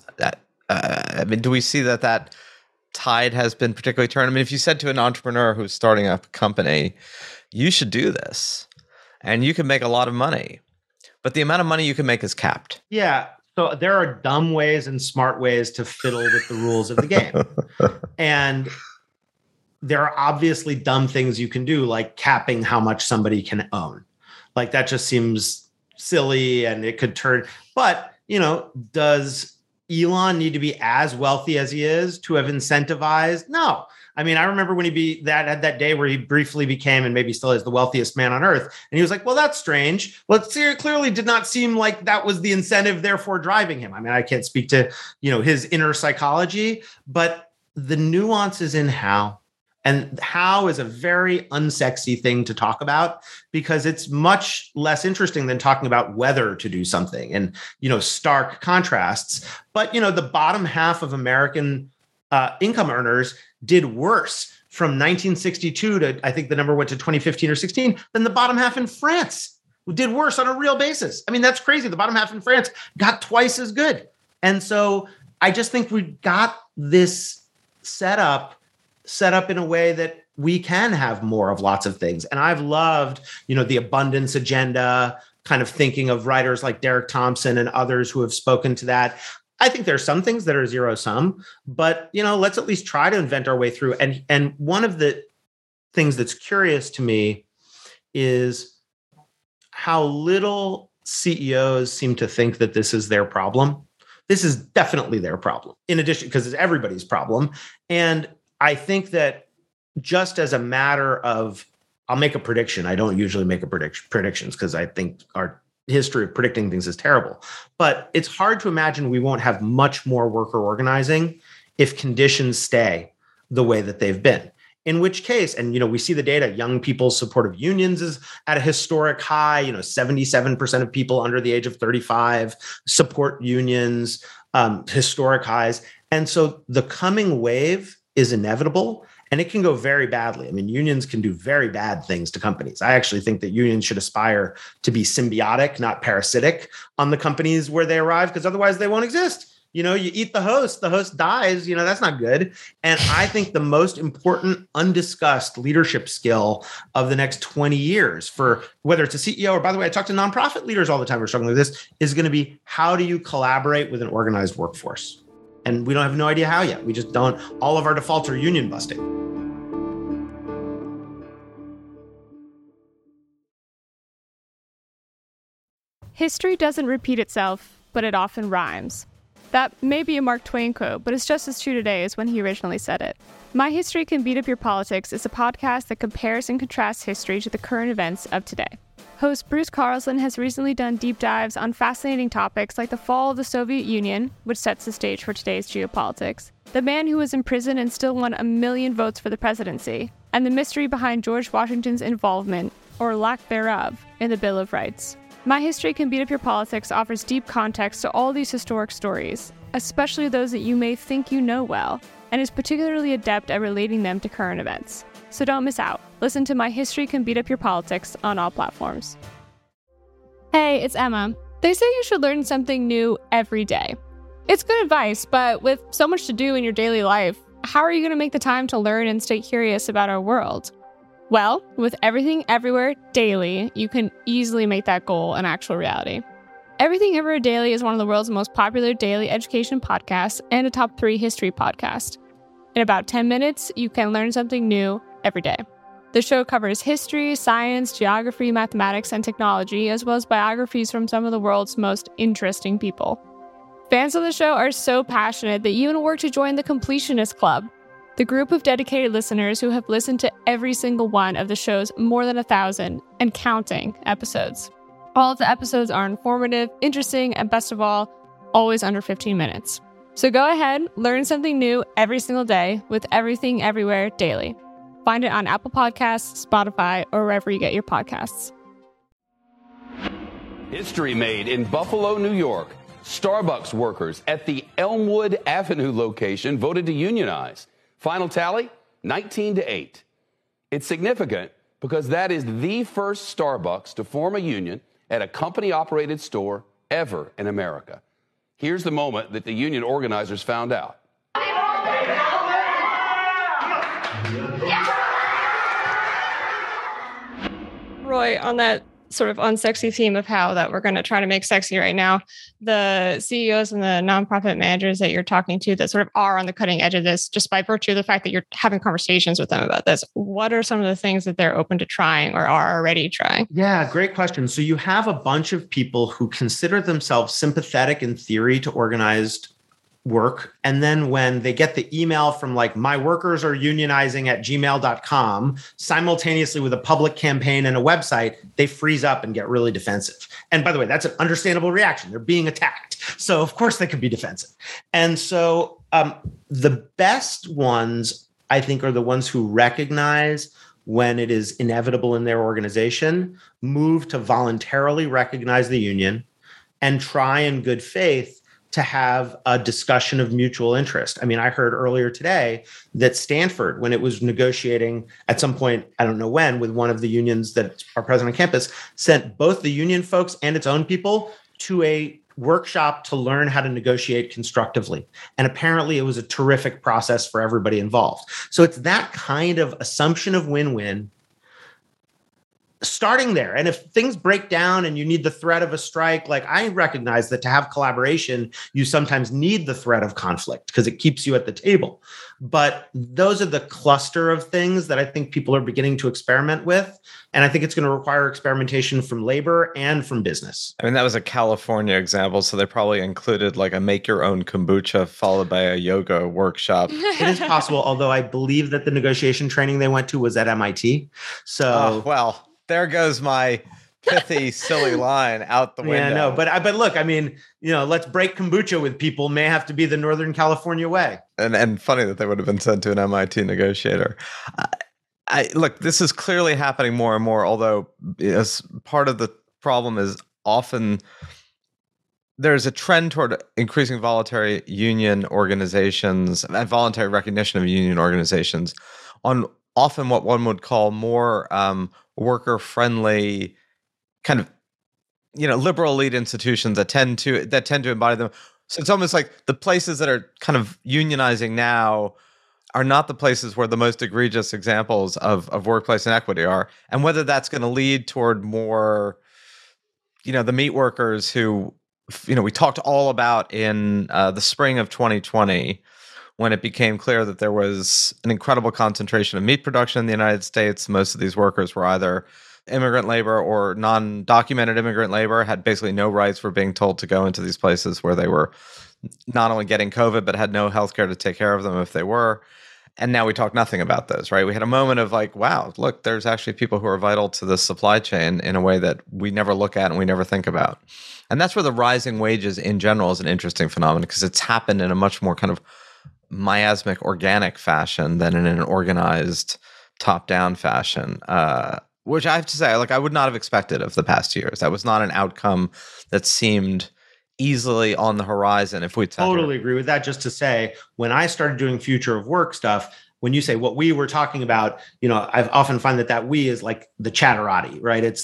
Do we see that tide has been particularly turned? If you said to an entrepreneur who's starting a company, you should do this, and you can make a lot of money, but the amount of money you can make is capped. Yeah. So there are dumb ways and smart ways to fiddle with the rules of the game. And there are obviously dumb things you can do, like capping how much somebody can own. Like that just seems silly and it could turn, but does Elon need to be as wealthy as he is to have incentivized? No. I remember when he had that day where he briefly became, and maybe still is, the wealthiest man on earth. And he was like, well, that's strange. Well, it clearly did not seem like that was the incentive, therefore driving him. I can't speak to, his inner psychology, but the nuances in how. And how is a very unsexy thing to talk about because it's much less interesting than talking about whether to do something and, stark contrasts. But, the bottom half of American income earners did worse from 1962 to, I think the number went to 2015 or 16, than the bottom half in France, who did worse on a real basis. That's crazy. The bottom half in France got twice as good. And so I just think we got this set up in a way that we can have more of lots of things. And I've loved, the abundance agenda, kind of thinking of writers like Derek Thompson and others who have spoken to that. I think there's some things that are zero sum, but, let's at least try to invent our way through. And one of the things that's curious to me is how little CEOs seem to think that this is their problem. This is definitely their problem, in addition, because it's everybody's problem. And I think that just as a matter of, I'll make a prediction. I don't usually make predictions because I think our history of predicting things is terrible. But it's hard to imagine we won't have much more worker organizing if conditions stay the way that they've been. In which case, and we see the data, young people's support of unions is at a historic high. 77% of people under the age of 35 support unions, historic highs. And so the coming wave is inevitable, and it can go very badly. Unions can do very bad things to companies. I actually think that unions should aspire to be symbiotic, not parasitic on the companies where they arrive, because otherwise they won't exist. you eat the host dies, that's not good. And I think the most important undiscussed leadership skill of the next 20 years, for whether it's a CEO or, by the way, I talk to nonprofit leaders all the time who are struggling with this, is going to be, how do you collaborate with an organized workforce? And we don't have no idea how yet. We just don't. All of our defaults are union busting. History doesn't repeat itself, but it often rhymes. That may be a Mark Twain quote, but it's just as true today as when he originally said it. My History Can Beat Up Your Politics is a podcast that compares and contrasts history to the current events of today. Host Bruce Carlson has recently done deep dives on fascinating topics like the fall of the Soviet Union, which sets the stage for today's geopolitics, the man who was in prison and still won 1 million votes for the presidency, and the mystery behind George Washington's involvement, or lack thereof, in the Bill of Rights. My History Can Beat Up Your Politics offers deep context to all these historic stories, especially those that you may think you know well, and is particularly adept at relating them to current events. So don't miss out. Listen to My History Can Beat Up Your Politics on all platforms. Hey, it's Emma. They say you should learn something new every day. It's good advice, but with so much to do in your daily life, how are you going to make the time to learn and stay curious about our world? Well, with Everything Everywhere Daily, you can easily make that goal an actual reality. Everything Everywhere Daily is one of the world's most popular daily education podcasts and a top 3 history podcast. In about 10 minutes, you can learn something new every day. The show covers history, science, geography, mathematics, and technology, as well as biographies from some of the world's most interesting people. Fans of the show are so passionate that even work to join the Completionist Club, the group of dedicated listeners who have listened to every single one of the show's more than 1,000 and counting episodes. All of the episodes are informative, interesting, and best of all, always under 15 minutes. So go ahead, learn something new every single day with Everything Everywhere Daily. Find it on Apple Podcasts, Spotify, or wherever you get your podcasts. History made in Buffalo, New York. Starbucks workers at the Elmwood Avenue location voted to unionize. Final tally, 19-8. It's significant because that is the first Starbucks to form a union at a company-operated store ever in America. Here's the moment that the union organizers found out. Roy, on that sort of unsexy theme of how that we're going to try to make sexy right now, the CEOs and the nonprofit managers that you're talking to that sort of are on the cutting edge of this, just by virtue of the fact that you're having conversations with them about this, what are some of the things that they're open to trying or are already trying? Yeah, great question. So you have a bunch of people who consider themselves sympathetic in theory to organized work. And then when they get the email from like, my workers are unionizing at gmail.com, simultaneously with a public campaign and a website, they freeze up and get really defensive. And by the way, that's an understandable reaction. They're being attacked. So of course they could be defensive. And so the best ones, I think, are the ones who recognize when it is inevitable in their organization, move to voluntarily recognize the union and try in good faith to have a discussion of mutual interest. I mean, I heard earlier today that Stanford, when it was negotiating at some point, I don't know when, with one of the unions that are present on campus, sent both the union folks and its own people to a workshop to learn how to negotiate constructively. And apparently it was a terrific process for everybody involved. So it's that kind of assumption of win-win, starting there. And if things break down and you need the threat of a strike, like I recognize that to have collaboration, you sometimes need the threat of conflict because it keeps you at the table. But those are the cluster of things that I think people are beginning to experiment with. And I think it's going to require experimentation from labor and from business. I mean, that was a California example, so they probably included like a make your own kombucha followed by a yoga workshop. It is possible, although I believe that the negotiation training they went to was at MIT. So, well, there goes my pithy, silly line out the window. Yeah, no, but look, I mean, let's break kombucha with people may have to be the Northern California way. And funny that they would have been sent to an MIT negotiator. Look, this is clearly happening more and more, although as part of the problem is often there's a trend toward increasing voluntary union organizations and voluntary recognition of union organizations on often what one would call more worker-friendly kind of liberal elite institutions that tend to embody them. So it's almost like the places that are kind of unionizing now are not the places where the most egregious examples of workplace inequity are. And whether that's going to lead toward more, the meat workers who, we talked all about in the spring of 2020, when it became clear that there was an incredible concentration of meat production in the United States. Most of these workers were either immigrant labor or non-documented immigrant labor, had basically no rights, were being told to go into these places where they were not only getting COVID, but had no healthcare to take care of them if they were. And now we talk nothing about those, right? We had a moment of like, wow, look, there's actually people who are vital to the supply chain in a way that we never look at and we never think about. And that's where the rising wages in general is an interesting phenomenon, because it's happened in a much more kind of miasmic, organic fashion than in an organized, top-down fashion, which I have to say, I would not have expected of the past years. That was not an outcome that seemed easily on the horizon. If we totally agree with that. Just to say, when I started doing future of work stuff, when you say what we were talking about, I've often find that we is like the chatterati, right? It's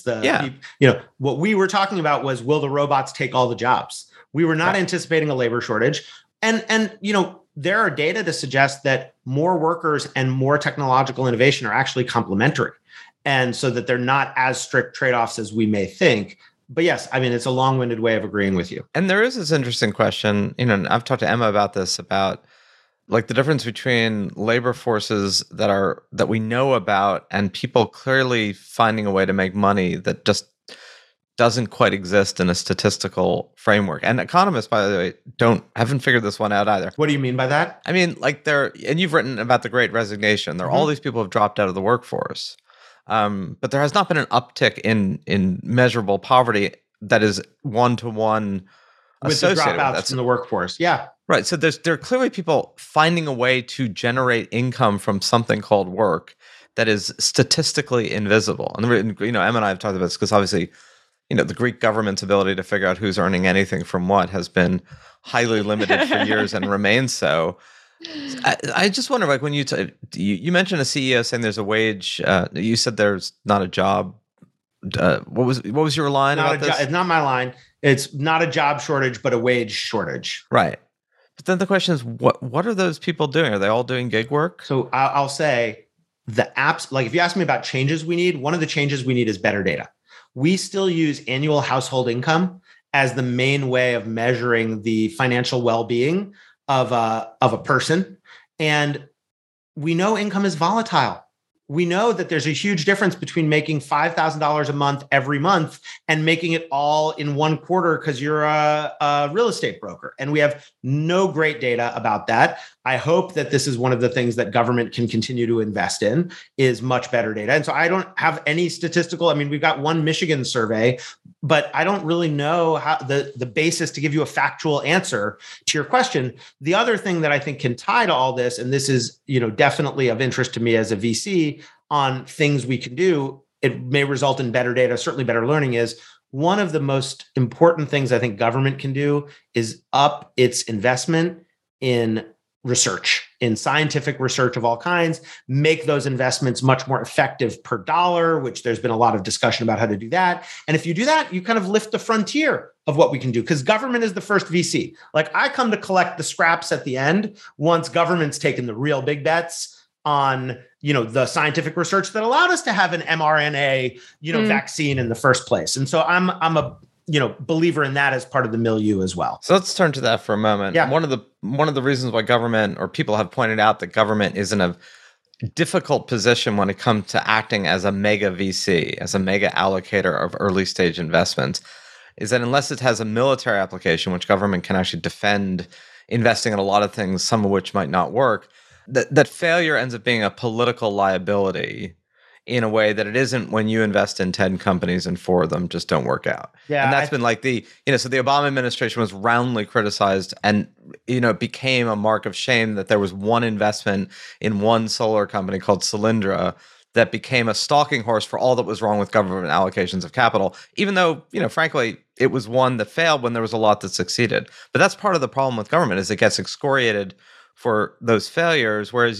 what we were talking about was, will the robots take all the jobs? We were not anticipating a labor shortage. And there are data to suggest that more workers and more technological innovation are actually complementary. And so that they're not as strict trade-offs as we may think. But yes, I mean, it's a long-winded way of agreeing with you. And there is this interesting question, I've talked to Emma about this, about like the difference between labor forces that we know about and people clearly finding a way to make money that just doesn't quite exist in a statistical framework. And economists, by the way, haven't figured this one out either. What do you mean by that? I mean, and you've written about the Great Resignation. There are all these people who have dropped out of the workforce. But there has not been an uptick in measurable poverty that is one-to-one with the associated dropouts with that. from the workforce. Yeah. Right. So there are clearly people finding a way to generate income from something called work that is statistically invisible. And Emma and I have talked about this because obviously, the Greek government's ability to figure out who's earning anything from what has been highly limited for years and remains so. I just wonder, like when you mentioned a CEO saying there's a wage, you said there's not a job. What was your line about this? It's not my line. It's not a job shortage, but a wage shortage. Right. But then the question is, what are those people doing? Are they all doing gig work? So I'll say the apps, like if you ask me about changes we need, one of the changes we need is better data. We still use annual household income as the main way of measuring the financial well-being of a person. And we know income is volatile. We know that there's a huge difference between making $5,000 a month every month and making it all in one quarter because you're a real estate broker. And we have no great data about that. I hope that this is one of the things that government can continue to invest in, is much better data. And so I don't have any statistical, we've got one Michigan survey, but I don't really know how the basis to give you a factual answer to your question. The other thing that I think can tie to all this, and this is, definitely of interest to me as a VC on things we can do, it may result in better data, certainly better learning, is one of the most important things I think government can do is up its investment in research, in scientific research of all kinds, make those investments much more effective per dollar, which there's been a lot of discussion about how to do that. And if you do that, you kind of lift the frontier of what we can do, because government is the first VC. Like I come to collect the scraps at the end once government's taken the real big bets on, the scientific research that allowed us to have an mRNA, vaccine in the first place. And so I'm a believer in that as part of the milieu as well. So let's turn to that for a moment. Yeah. One of the reasons why government, or people have pointed out that government is in a difficult position when it comes to acting as a mega VC, as a mega allocator of early stage investments, is that unless it has a military application, which government can actually defend investing in a lot of things, some of which might not work, that failure ends up being a political liability in a way that it isn't when you invest in 10 companies and 4 of them just don't work out. Yeah, and that's been like so the Obama administration was roundly criticized, and, it became a mark of shame that there was one investment in one solar company called Solyndra that became a stalking horse for all that was wrong with government allocations of capital, even though, frankly, it was one that failed when there was a lot that succeeded. But that's part of the problem with government, is it gets excoriated for those failures, whereas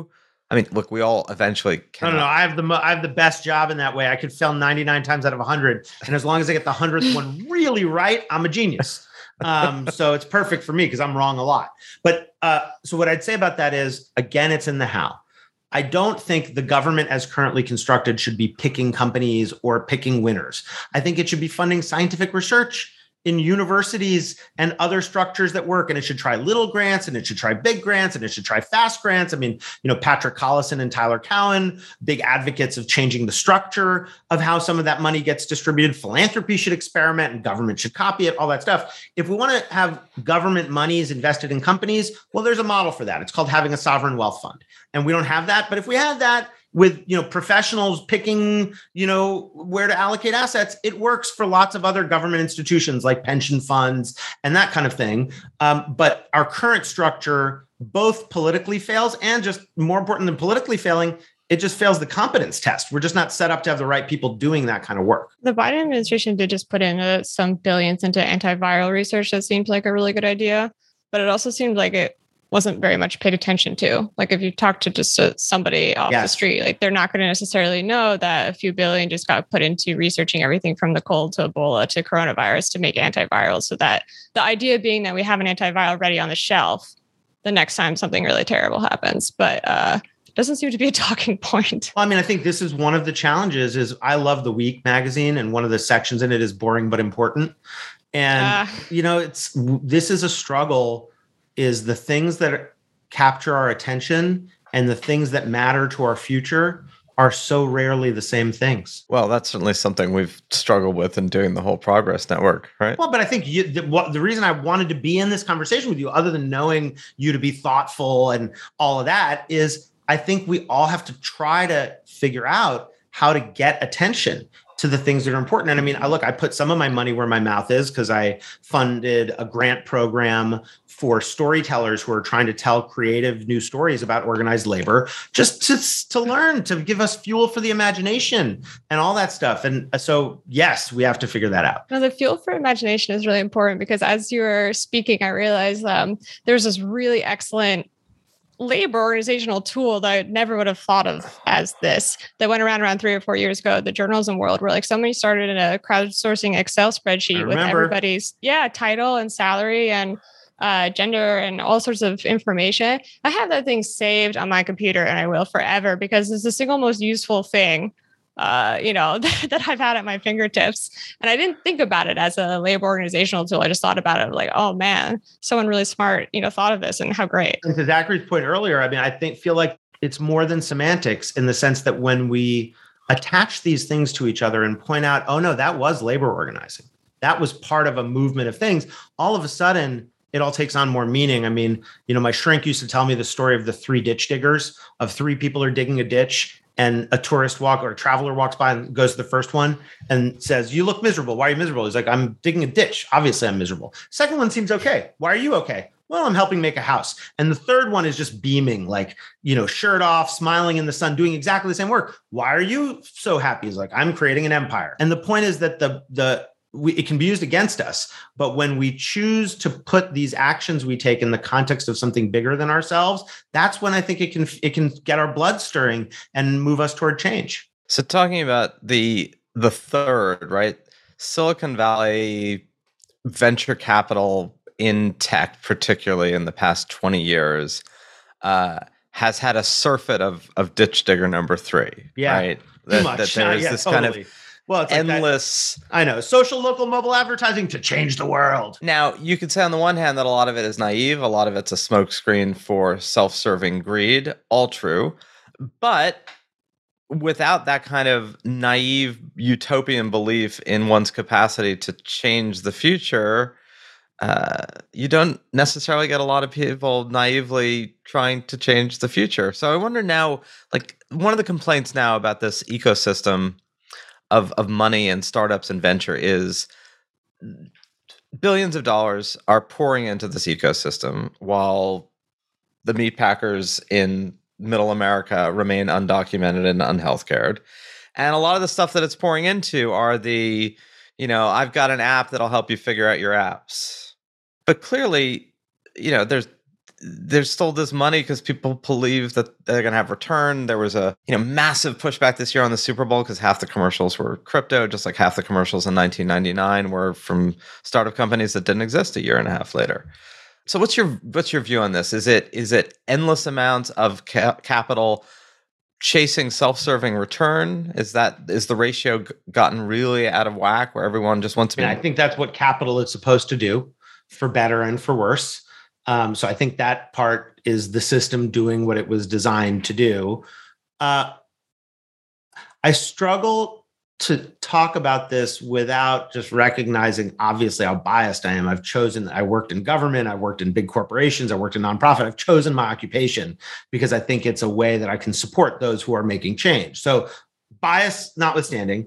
look, we all eventually can. No, I have the best job in that way. I could fail 99 times out of 100, and as long as I get the 100th one really right, I'm a genius. So it's perfect for me because I'm wrong a lot. But so what I'd say about that is, again, it's in the how. I don't think the government as currently constructed should be picking companies or picking winners. I think it should be funding scientific research in universities and other structures that work. And it should try little grants, and it should try big grants, and it should try fast grants. I mean, Patrick Collison and Tyler Cowen, big advocates of changing the structure of how some of that money gets distributed. Philanthropy should experiment and government should copy it, all that stuff. If we want to have government monies invested in companies, well, there's a model for that. It's called having a sovereign wealth fund. And we don't have that. But if we had that, with professionals picking where to allocate assets, it works for lots of other government institutions like pension funds and that kind of thing. But our current structure both politically fails, and, just more important than politically failing, it just fails the competence test. We're just not set up to have the right people doing that kind of work. The Biden administration did just put in some billions into antiviral research. That seemed like a really good idea, but it also seemed like it wasn't very much paid attention to. Like, if you talk to just somebody off the street, like, they're not going to necessarily know that a few billion just got put into researching everything from the cold to Ebola to coronavirus to make antivirals. So that the idea being that we have an antiviral ready on the shelf the next time something really terrible happens, but doesn't seem to be a talking point. Well, I mean, I think this is one of the challenges. Is I love The Week magazine, and one of the sections in it is boring but important. And this is a struggle. Is the things that capture our attention and the things that matter to our future are so rarely the same things. Well, that's certainly something we've struggled with in doing the whole Progress Network, right? Well, but I think the reason I wanted to be in this conversation with you, other than knowing you to be thoughtful and all of that, is I think we all have to try to figure out how to get attention to the things that are important. And I mean, I put some of my money where my mouth is, because I funded a grant program for storytellers who are trying to tell creative new stories about organized labor, just to learn, to give us fuel for the imagination and all that stuff. And so, yes, we have to figure that out. Now, the fuel for imagination is really important, because as you were speaking, I realized there's this really excellent labor organizational tool that I never would have thought of as this, that went around 3 or 4 years ago, the journalism world, where like somebody started in a crowdsourcing Excel spreadsheet with everybody's title and salary and gender and all sorts of information. I have that thing saved on my computer, and I will forever, because it's the single most useful thing that I've had at my fingertips. And I didn't think about it as a labor organizational tool. I just thought about it like, oh man, someone really smart, thought of this, and how great. And to Zachary's point earlier, I mean, I feel like it's more than semantics, in the sense that when we attach these things to each other and point out, oh no, that was labor organizing, that was part of a movement of things, all of a sudden it all takes on more meaning. I mean, my shrink used to tell me the story of the 3 ditch diggers, of 3 people are digging a ditch, and a tourist or a traveler walks by and goes to the first one and says, "You look miserable. Why are you miserable?" He's like, "I'm digging a ditch. Obviously I'm miserable." Second one seems okay. "Why are you okay?" "Well, I'm helping make a house." And the third one is just beaming, like, shirt off, smiling in the sun, doing exactly the same work. "Why are you so happy?" He's like, "I'm creating an empire." And the point is that it can be used against us, but when we choose to put these actions we take in the context of something bigger than ourselves, that's when I think it can get our blood stirring and move us toward change. So talking about the third, right? Silicon Valley venture capital in tech, particularly in the past 20 years, has had a surfeit of ditch digger number 3. Yeah, right? Too much. That there is this kind of it's endless. Like I know, social, local, mobile advertising to change the world. Now, you could say on the one hand that a lot of it is naive, a lot of it's a smokescreen for self-serving greed, all true. But without that kind of naive utopian belief in one's capacity to change the future, you don't necessarily get a lot of people naively trying to change the future. So I wonder now, like, one of the complaints now about this ecosystem of money and startups and venture is billions of dollars are pouring into this ecosystem while the meat packers in middle America remain undocumented and unhealthcared. And a lot of the stuff that it's pouring into are the, I've got an app that'll help you figure out your apps. But clearly, there's there's still this money because people believe that they're going to have return. There was a massive pushback this year on the Super Bowl because half the commercials were crypto, just like half the commercials in 1999 were from startup companies that didn't exist a year and a half later. So what's your view on this? Is it endless amounts of capital chasing self-serving return? Is the ratio gotten really out of whack where everyone just wants to be? I think that's what capital is supposed to do, for better and for worse. So I think that part is the system doing what it was designed to do. I struggle to talk about this without just recognizing, obviously, how biased I am. I worked in government, I worked in big corporations, I worked in nonprofit. I've chosen my occupation because I think it's a way that I can support those who are making change. So bias notwithstanding,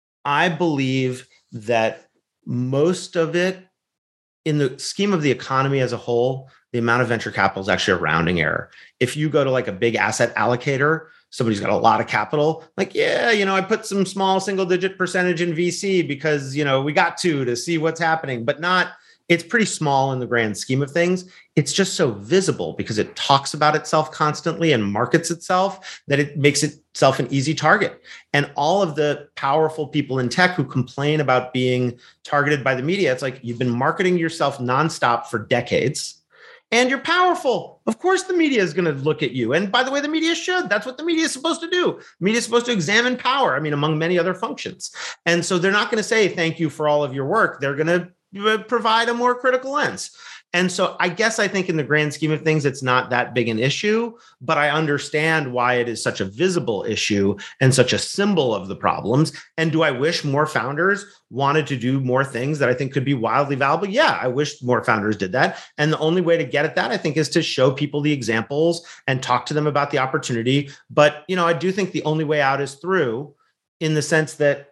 I believe that most of it, in the scheme of the economy as a whole, the amount of venture capital is actually a rounding error. If you go to like a big asset allocator, somebody's got a lot of capital, like, I put some small single-digit percentage in VC because, we got to see what's happening, but it's pretty small in the grand scheme of things. It's just so visible because it talks about itself constantly and markets itself that it makes itself an easy target. And all of the powerful people in tech who complain about being targeted by the media, it's like you've been marketing yourself nonstop for decades and you're powerful. Of course, the media is going to look at you. And by the way, the media should. That's what the media is supposed to do. The media is supposed to examine power, among many other functions. And so they're not going to say, thank you for all of your work. They're going to provide a more critical lens. And so I think in the grand scheme of things, it's not that big an issue, but I understand why it is such a visible issue and such a symbol of the problems. And do I wish more founders wanted to do more things that I think could be wildly valuable? Yeah, I wish more founders did that. And the only way to get at that, I think, is to show people the examples and talk to them about the opportunity. But, I do think the only way out is through, in the sense that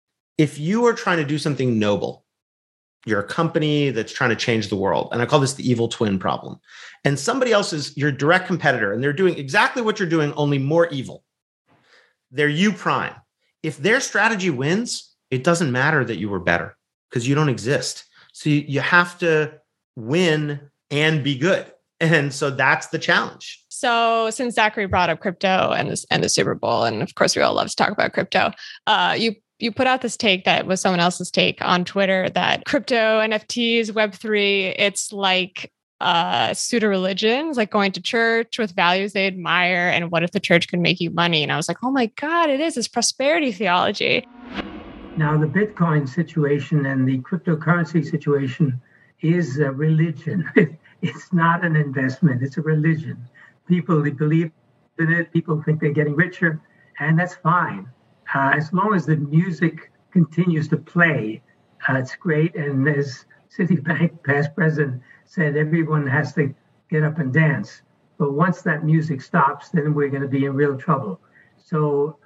if you are trying to do something noble, you're a company that's trying to change the world. And I call this the evil twin problem. And somebody else is your direct competitor, and they're doing exactly what you're doing, only more evil. They're you prime. If their strategy wins, it doesn't matter that you were better because you don't exist. So you have to win and be good. And so that's the challenge. So since Zachary brought up crypto and the Super Bowl, and of course we all love to talk about crypto, you put out this take that was someone else's take on Twitter that crypto, NFTs, Web3, it's like pseudo religions, like going to church with values they admire. And what if the church could make you money? And I was like, oh my God, it is. It's prosperity theology. Now, the Bitcoin situation and the cryptocurrency situation is a religion. It's not an investment. It's a religion. People believe in it. People think they're getting richer, and that's fine. As long as the music continues to play, it's great. And as Citibank past president said, everyone has to get up and dance. But once that music stops, then we're going to be in real trouble. So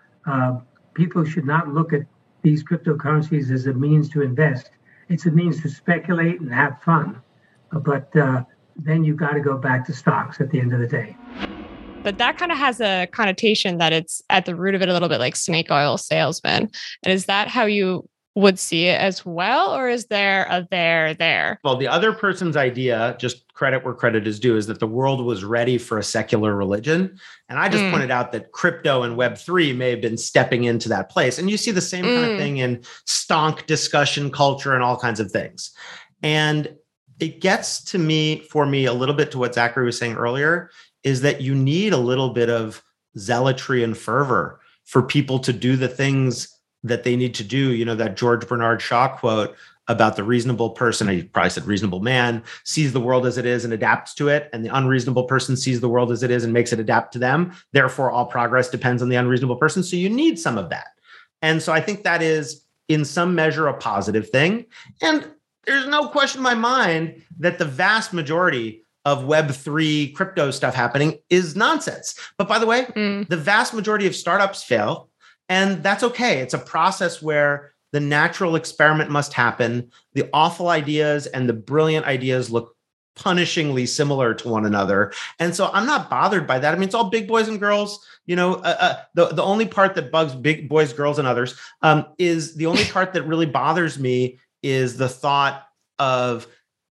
people should not look at these cryptocurrencies as a means to invest. It's a means to speculate and have fun. But then you got to go back to stocks at the end of the day. But that kind of has a connotation that it's at the root of it a little bit like snake oil salesman. And is that how you would see it as well? Or is there a there? Well, the other person's idea, just credit where credit is due, is that the world was ready for a secular religion. And I just pointed out that crypto and Web3 may have been stepping into that place. And you see the same kind of thing in stonk discussion culture and all kinds of things. And it gets for me a little bit to what Zachary was saying earlier, is that you need a little bit of zealotry and fervor for people to do the things that they need to do. You know, that George Bernard Shaw quote about the reasonable person, he probably said reasonable man, sees the world as it is and adapts to it. And the unreasonable person sees the world as it is and makes it adapt to them. Therefore, all progress depends on the unreasonable person. So you need some of that. And so I think that is in some measure a positive thing. And there's no question in my mind that the vast majority of Web3 crypto stuff happening is nonsense. But by the way, the vast majority of startups fail, and that's okay. It's a process where the natural experiment must happen. The awful ideas and the brilliant ideas look punishingly similar to one another. And so I'm not bothered by that. I mean, it's all big boys and girls. You know, the only part that bugs big boys, girls, and others is the only part that really bothers me is the thought of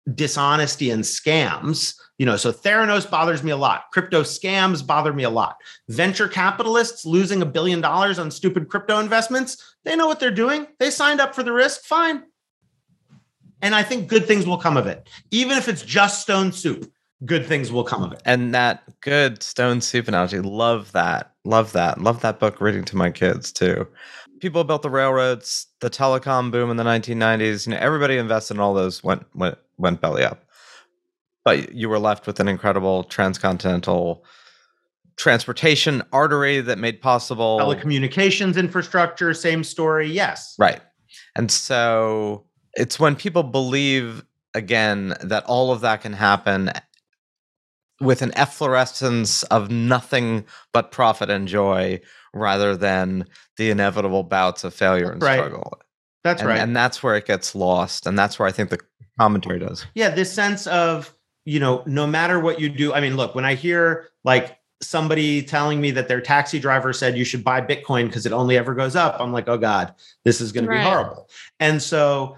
dishonesty and scams. So Theranos bothers me a lot. Crypto scams bother me a lot. Venture capitalists losing $1 billion on stupid crypto investments, they know what they're doing. They signed up for the risk, fine. And I think good things will come of it. Even if it's just stone soup, good things will come of it. And that good stone soup analogy, love that. Love that book, reading to my kids too. People built the railroads, the telecom boom in the 1990s. Everybody invested in all those went belly up. But you were left with an incredible transcontinental transportation artery that made possible telecommunications infrastructure, same story, yes. Right. And so it's when people believe, again, that all of that can happen with an efflorescence of nothing but profit and joy rather than the inevitable bouts of failure and struggle. That's right. And that's where it gets lost. And that's where I think the commentary does. Yeah, this sense of, no matter what you do. I mean, look, when I hear like somebody telling me that their taxi driver said you should buy Bitcoin because it only ever goes up, I'm like, oh God, this is going to be horrible. And so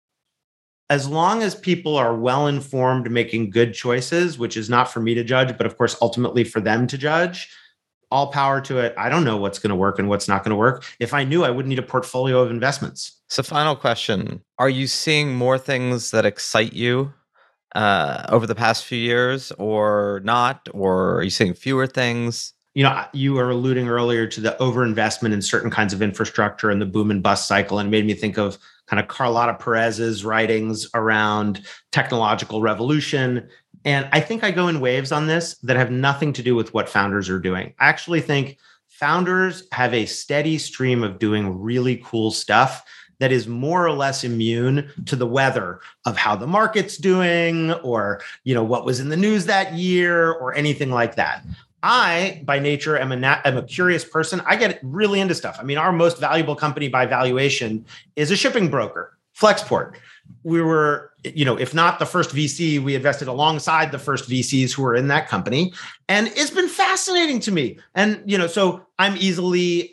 as long as people are well-informed, making good choices, which is not for me to judge, but of course, ultimately for them to judge, all power to it. I don't know what's going to work and what's not going to work. If I knew, I wouldn't need a portfolio of investments. So final question. Are you seeing more things that excite you over the past few years or not? Or are you seeing fewer things? You were alluding earlier to the overinvestment in certain kinds of infrastructure and the boom and bust cycle, and it made me think of kind of Carlota Perez's writings around technological revolution. And I think I go in waves on this that have nothing to do with what founders are doing. I actually think founders have a steady stream of doing really cool stuff that is more or less immune to the weather of how the market's doing or, what was in the news that year or anything like that. I, by nature, am a curious person. I get really into stuff. I mean, our most valuable company by valuation is a shipping broker, Flexport. We were, if not the first VC, we invested alongside the first VCs who were in that company. And it's been fascinating to me. And, so I'm easily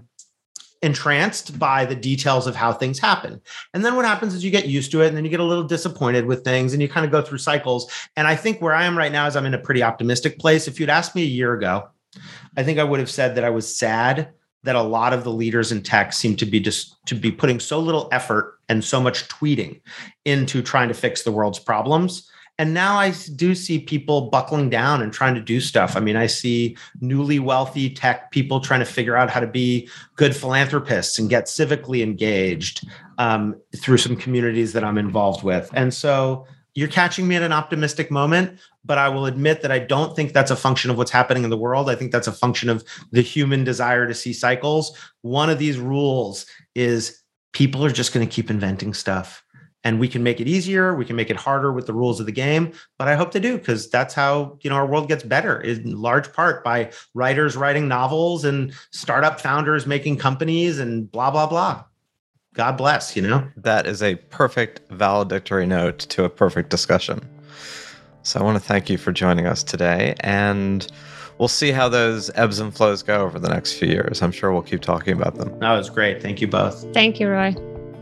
entranced by the details of how things happen. And then what happens is you get used to it and then you get a little disappointed with things and you kind of go through cycles. And I think where I am right now is I'm in a pretty optimistic place. If you'd asked me a year ago, I think I would have said that I was sad that a lot of the leaders in tech seem to be putting so little effort and so much tweeting into trying to fix the world's problems. And now I do see people buckling down and trying to do stuff. I mean, I see newly wealthy tech people trying to figure out how to be good philanthropists and get civically engaged through some communities that I'm involved with. And so you're catching me at an optimistic moment, but I will admit that I don't think that's a function of what's happening in the world. I think that's a function of the human desire to see cycles. One of these rules is people are just going to keep inventing stuff. And we can make it easier. We can make it harder with the rules of the game. But I hope they do, because that's how our world gets better, in large part by writers writing novels and startup founders making companies and blah, blah, blah. God bless, That is a perfect valedictory note to a perfect discussion. So I want to thank you for joining us today. And we'll see how those ebbs and flows go over the next few years. I'm sure we'll keep talking about them. That was great. Thank you both. Thank you, Roy.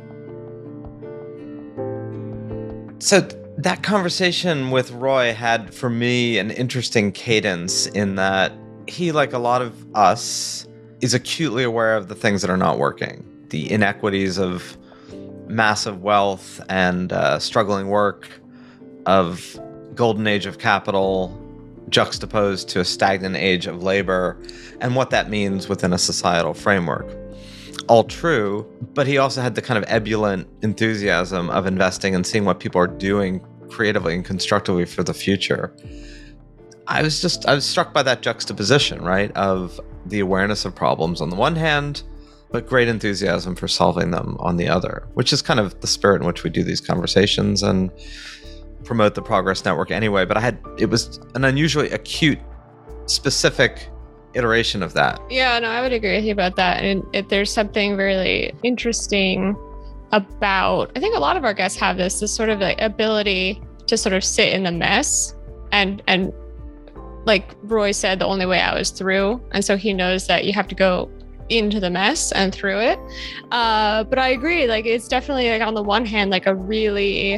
So that conversation with Roy had, for me, an interesting cadence in that he, like a lot of us, is acutely aware of the things that are not working. The inequities of massive wealth and struggling work, of golden age of capital juxtaposed to a stagnant age of labor, and what that means within a societal framework. All true, but he also had the kind of ebullient enthusiasm of investing and seeing what people are doing creatively and constructively for the future. I was struck by that juxtaposition, right, of the awareness of problems on the one hand, but great enthusiasm for solving them on the other, which is kind of the spirit in which we do these conversations and promote the Progress Network anyway. But it was an unusually acute, specific iteration of that. Yeah, no, I would agree with you about that. And there's something really interesting about, I think a lot of our guests have this sort of like ability to sort of sit in the mess and like Roy said, the only way out is through. And so he knows that you have to go into the mess and through it. But I agree, like it's definitely like on the one hand, like a really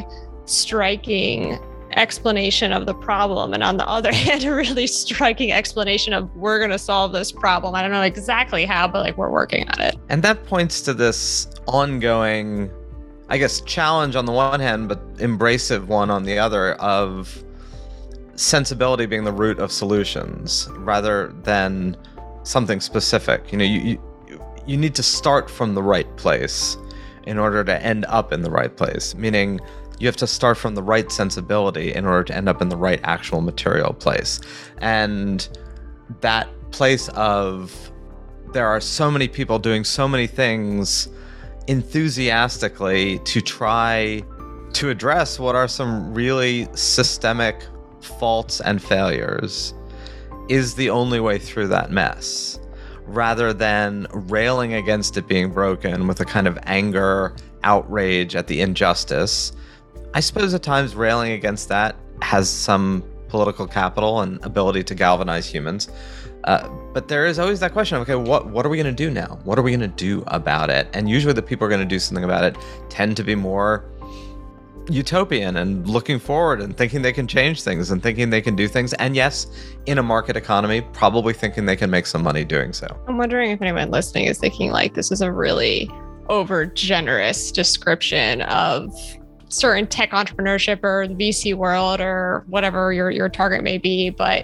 striking explanation of the problem, and on the other hand, a really striking explanation of we're going to solve this problem. I don't know exactly how, but like we're working on it. And that points to this ongoing, I guess, challenge on the one hand, but embracive one on the other, of sensibility being the root of solutions rather than something specific. You know, you need to start from the right place in order to end up in the right place, meaning you have to start from the right sensibility in order to end up in the right actual material place. And that place of there are so many people doing so many things enthusiastically to try to address what are some really systemic faults and failures is the only way through that mess, rather than railing against it being broken with a kind of anger, outrage at the injustice. I suppose at times railing against that has some political capital and ability to galvanize humans. But there is always that question of, okay, what are we going to do now? What are we going to do about it? And usually the people who are going to do something about it tend to be more utopian and looking forward and thinking they can change things and thinking they can do things. And yes, in a market economy, probably thinking they can make some money doing so. I'm wondering if anyone listening is thinking like this is a really over-generous description of certain tech entrepreneurship or the VC world or whatever your target may be. But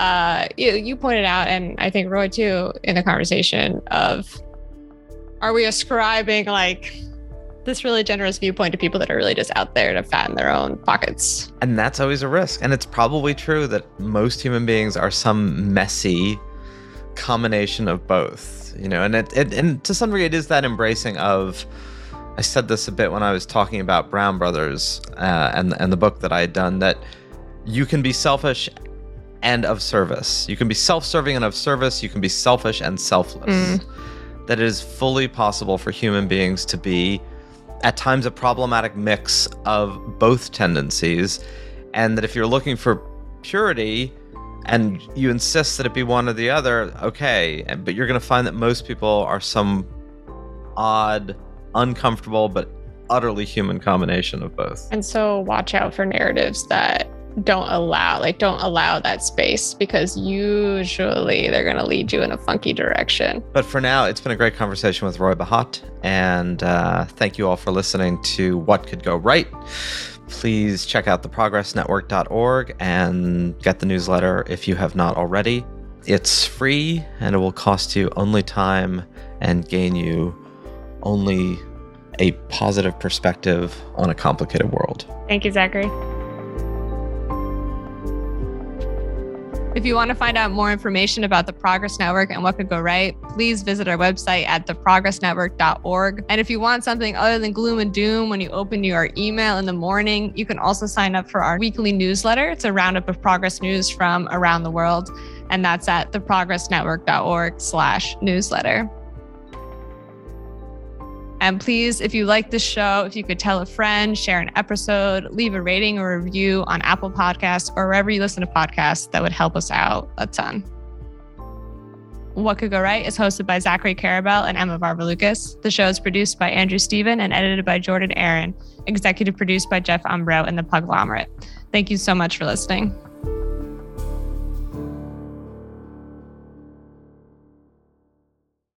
you pointed out, and I think Roy too, in the conversation of, are we ascribing like this really generous viewpoint to people that are really just out there to fatten their own pockets? And that's always a risk. And it's probably true that most human beings are some messy combination of both, you know, and to some degree it is that embracing of, I said this a bit when I was talking about Brown Brothers and the book that I had done, that you can be selfish and of service. You can be self-serving and of service. You can be selfish and selfless. That it is fully possible for human beings to be at times a problematic mix of both tendencies, and that if you're looking for purity and you insist that it be one or the other, okay, but you're going to find that most people are some odd, uncomfortable, but utterly human combination of both. And so watch out for narratives that don't allow that space, because usually they're going to lead you in a funky direction. But for now, it's been a great conversation with Roy Bhatt, and thank you all for listening to What Could Go Right. Please check out theprogressnetwork.org and get the newsletter if you have not already. It's free, and it will cost you only time and gain you only a positive perspective on a complicated world. Thank you, Zachary. If you want to find out more information about the Progress Network and what could go right, please visit our website at theprogressnetwork.org. And if you want something other than gloom and doom when you open your email in the morning, you can also sign up for our weekly newsletter. It's a roundup of progress news from around the world. And that's at theprogressnetwork.org/newsletter. And please, if you like this show, if you could tell a friend, share an episode, leave a rating or review on Apple Podcasts or wherever you listen to podcasts, that would help us out a ton. What Could Go Right is hosted by Zachary Karabell and Emma Varvaloucas. The show is produced by Andrew Steven and edited by Jordan Aaron. Executive produced by Jeff Umbro and the Puglomerate. Thank you so much for listening.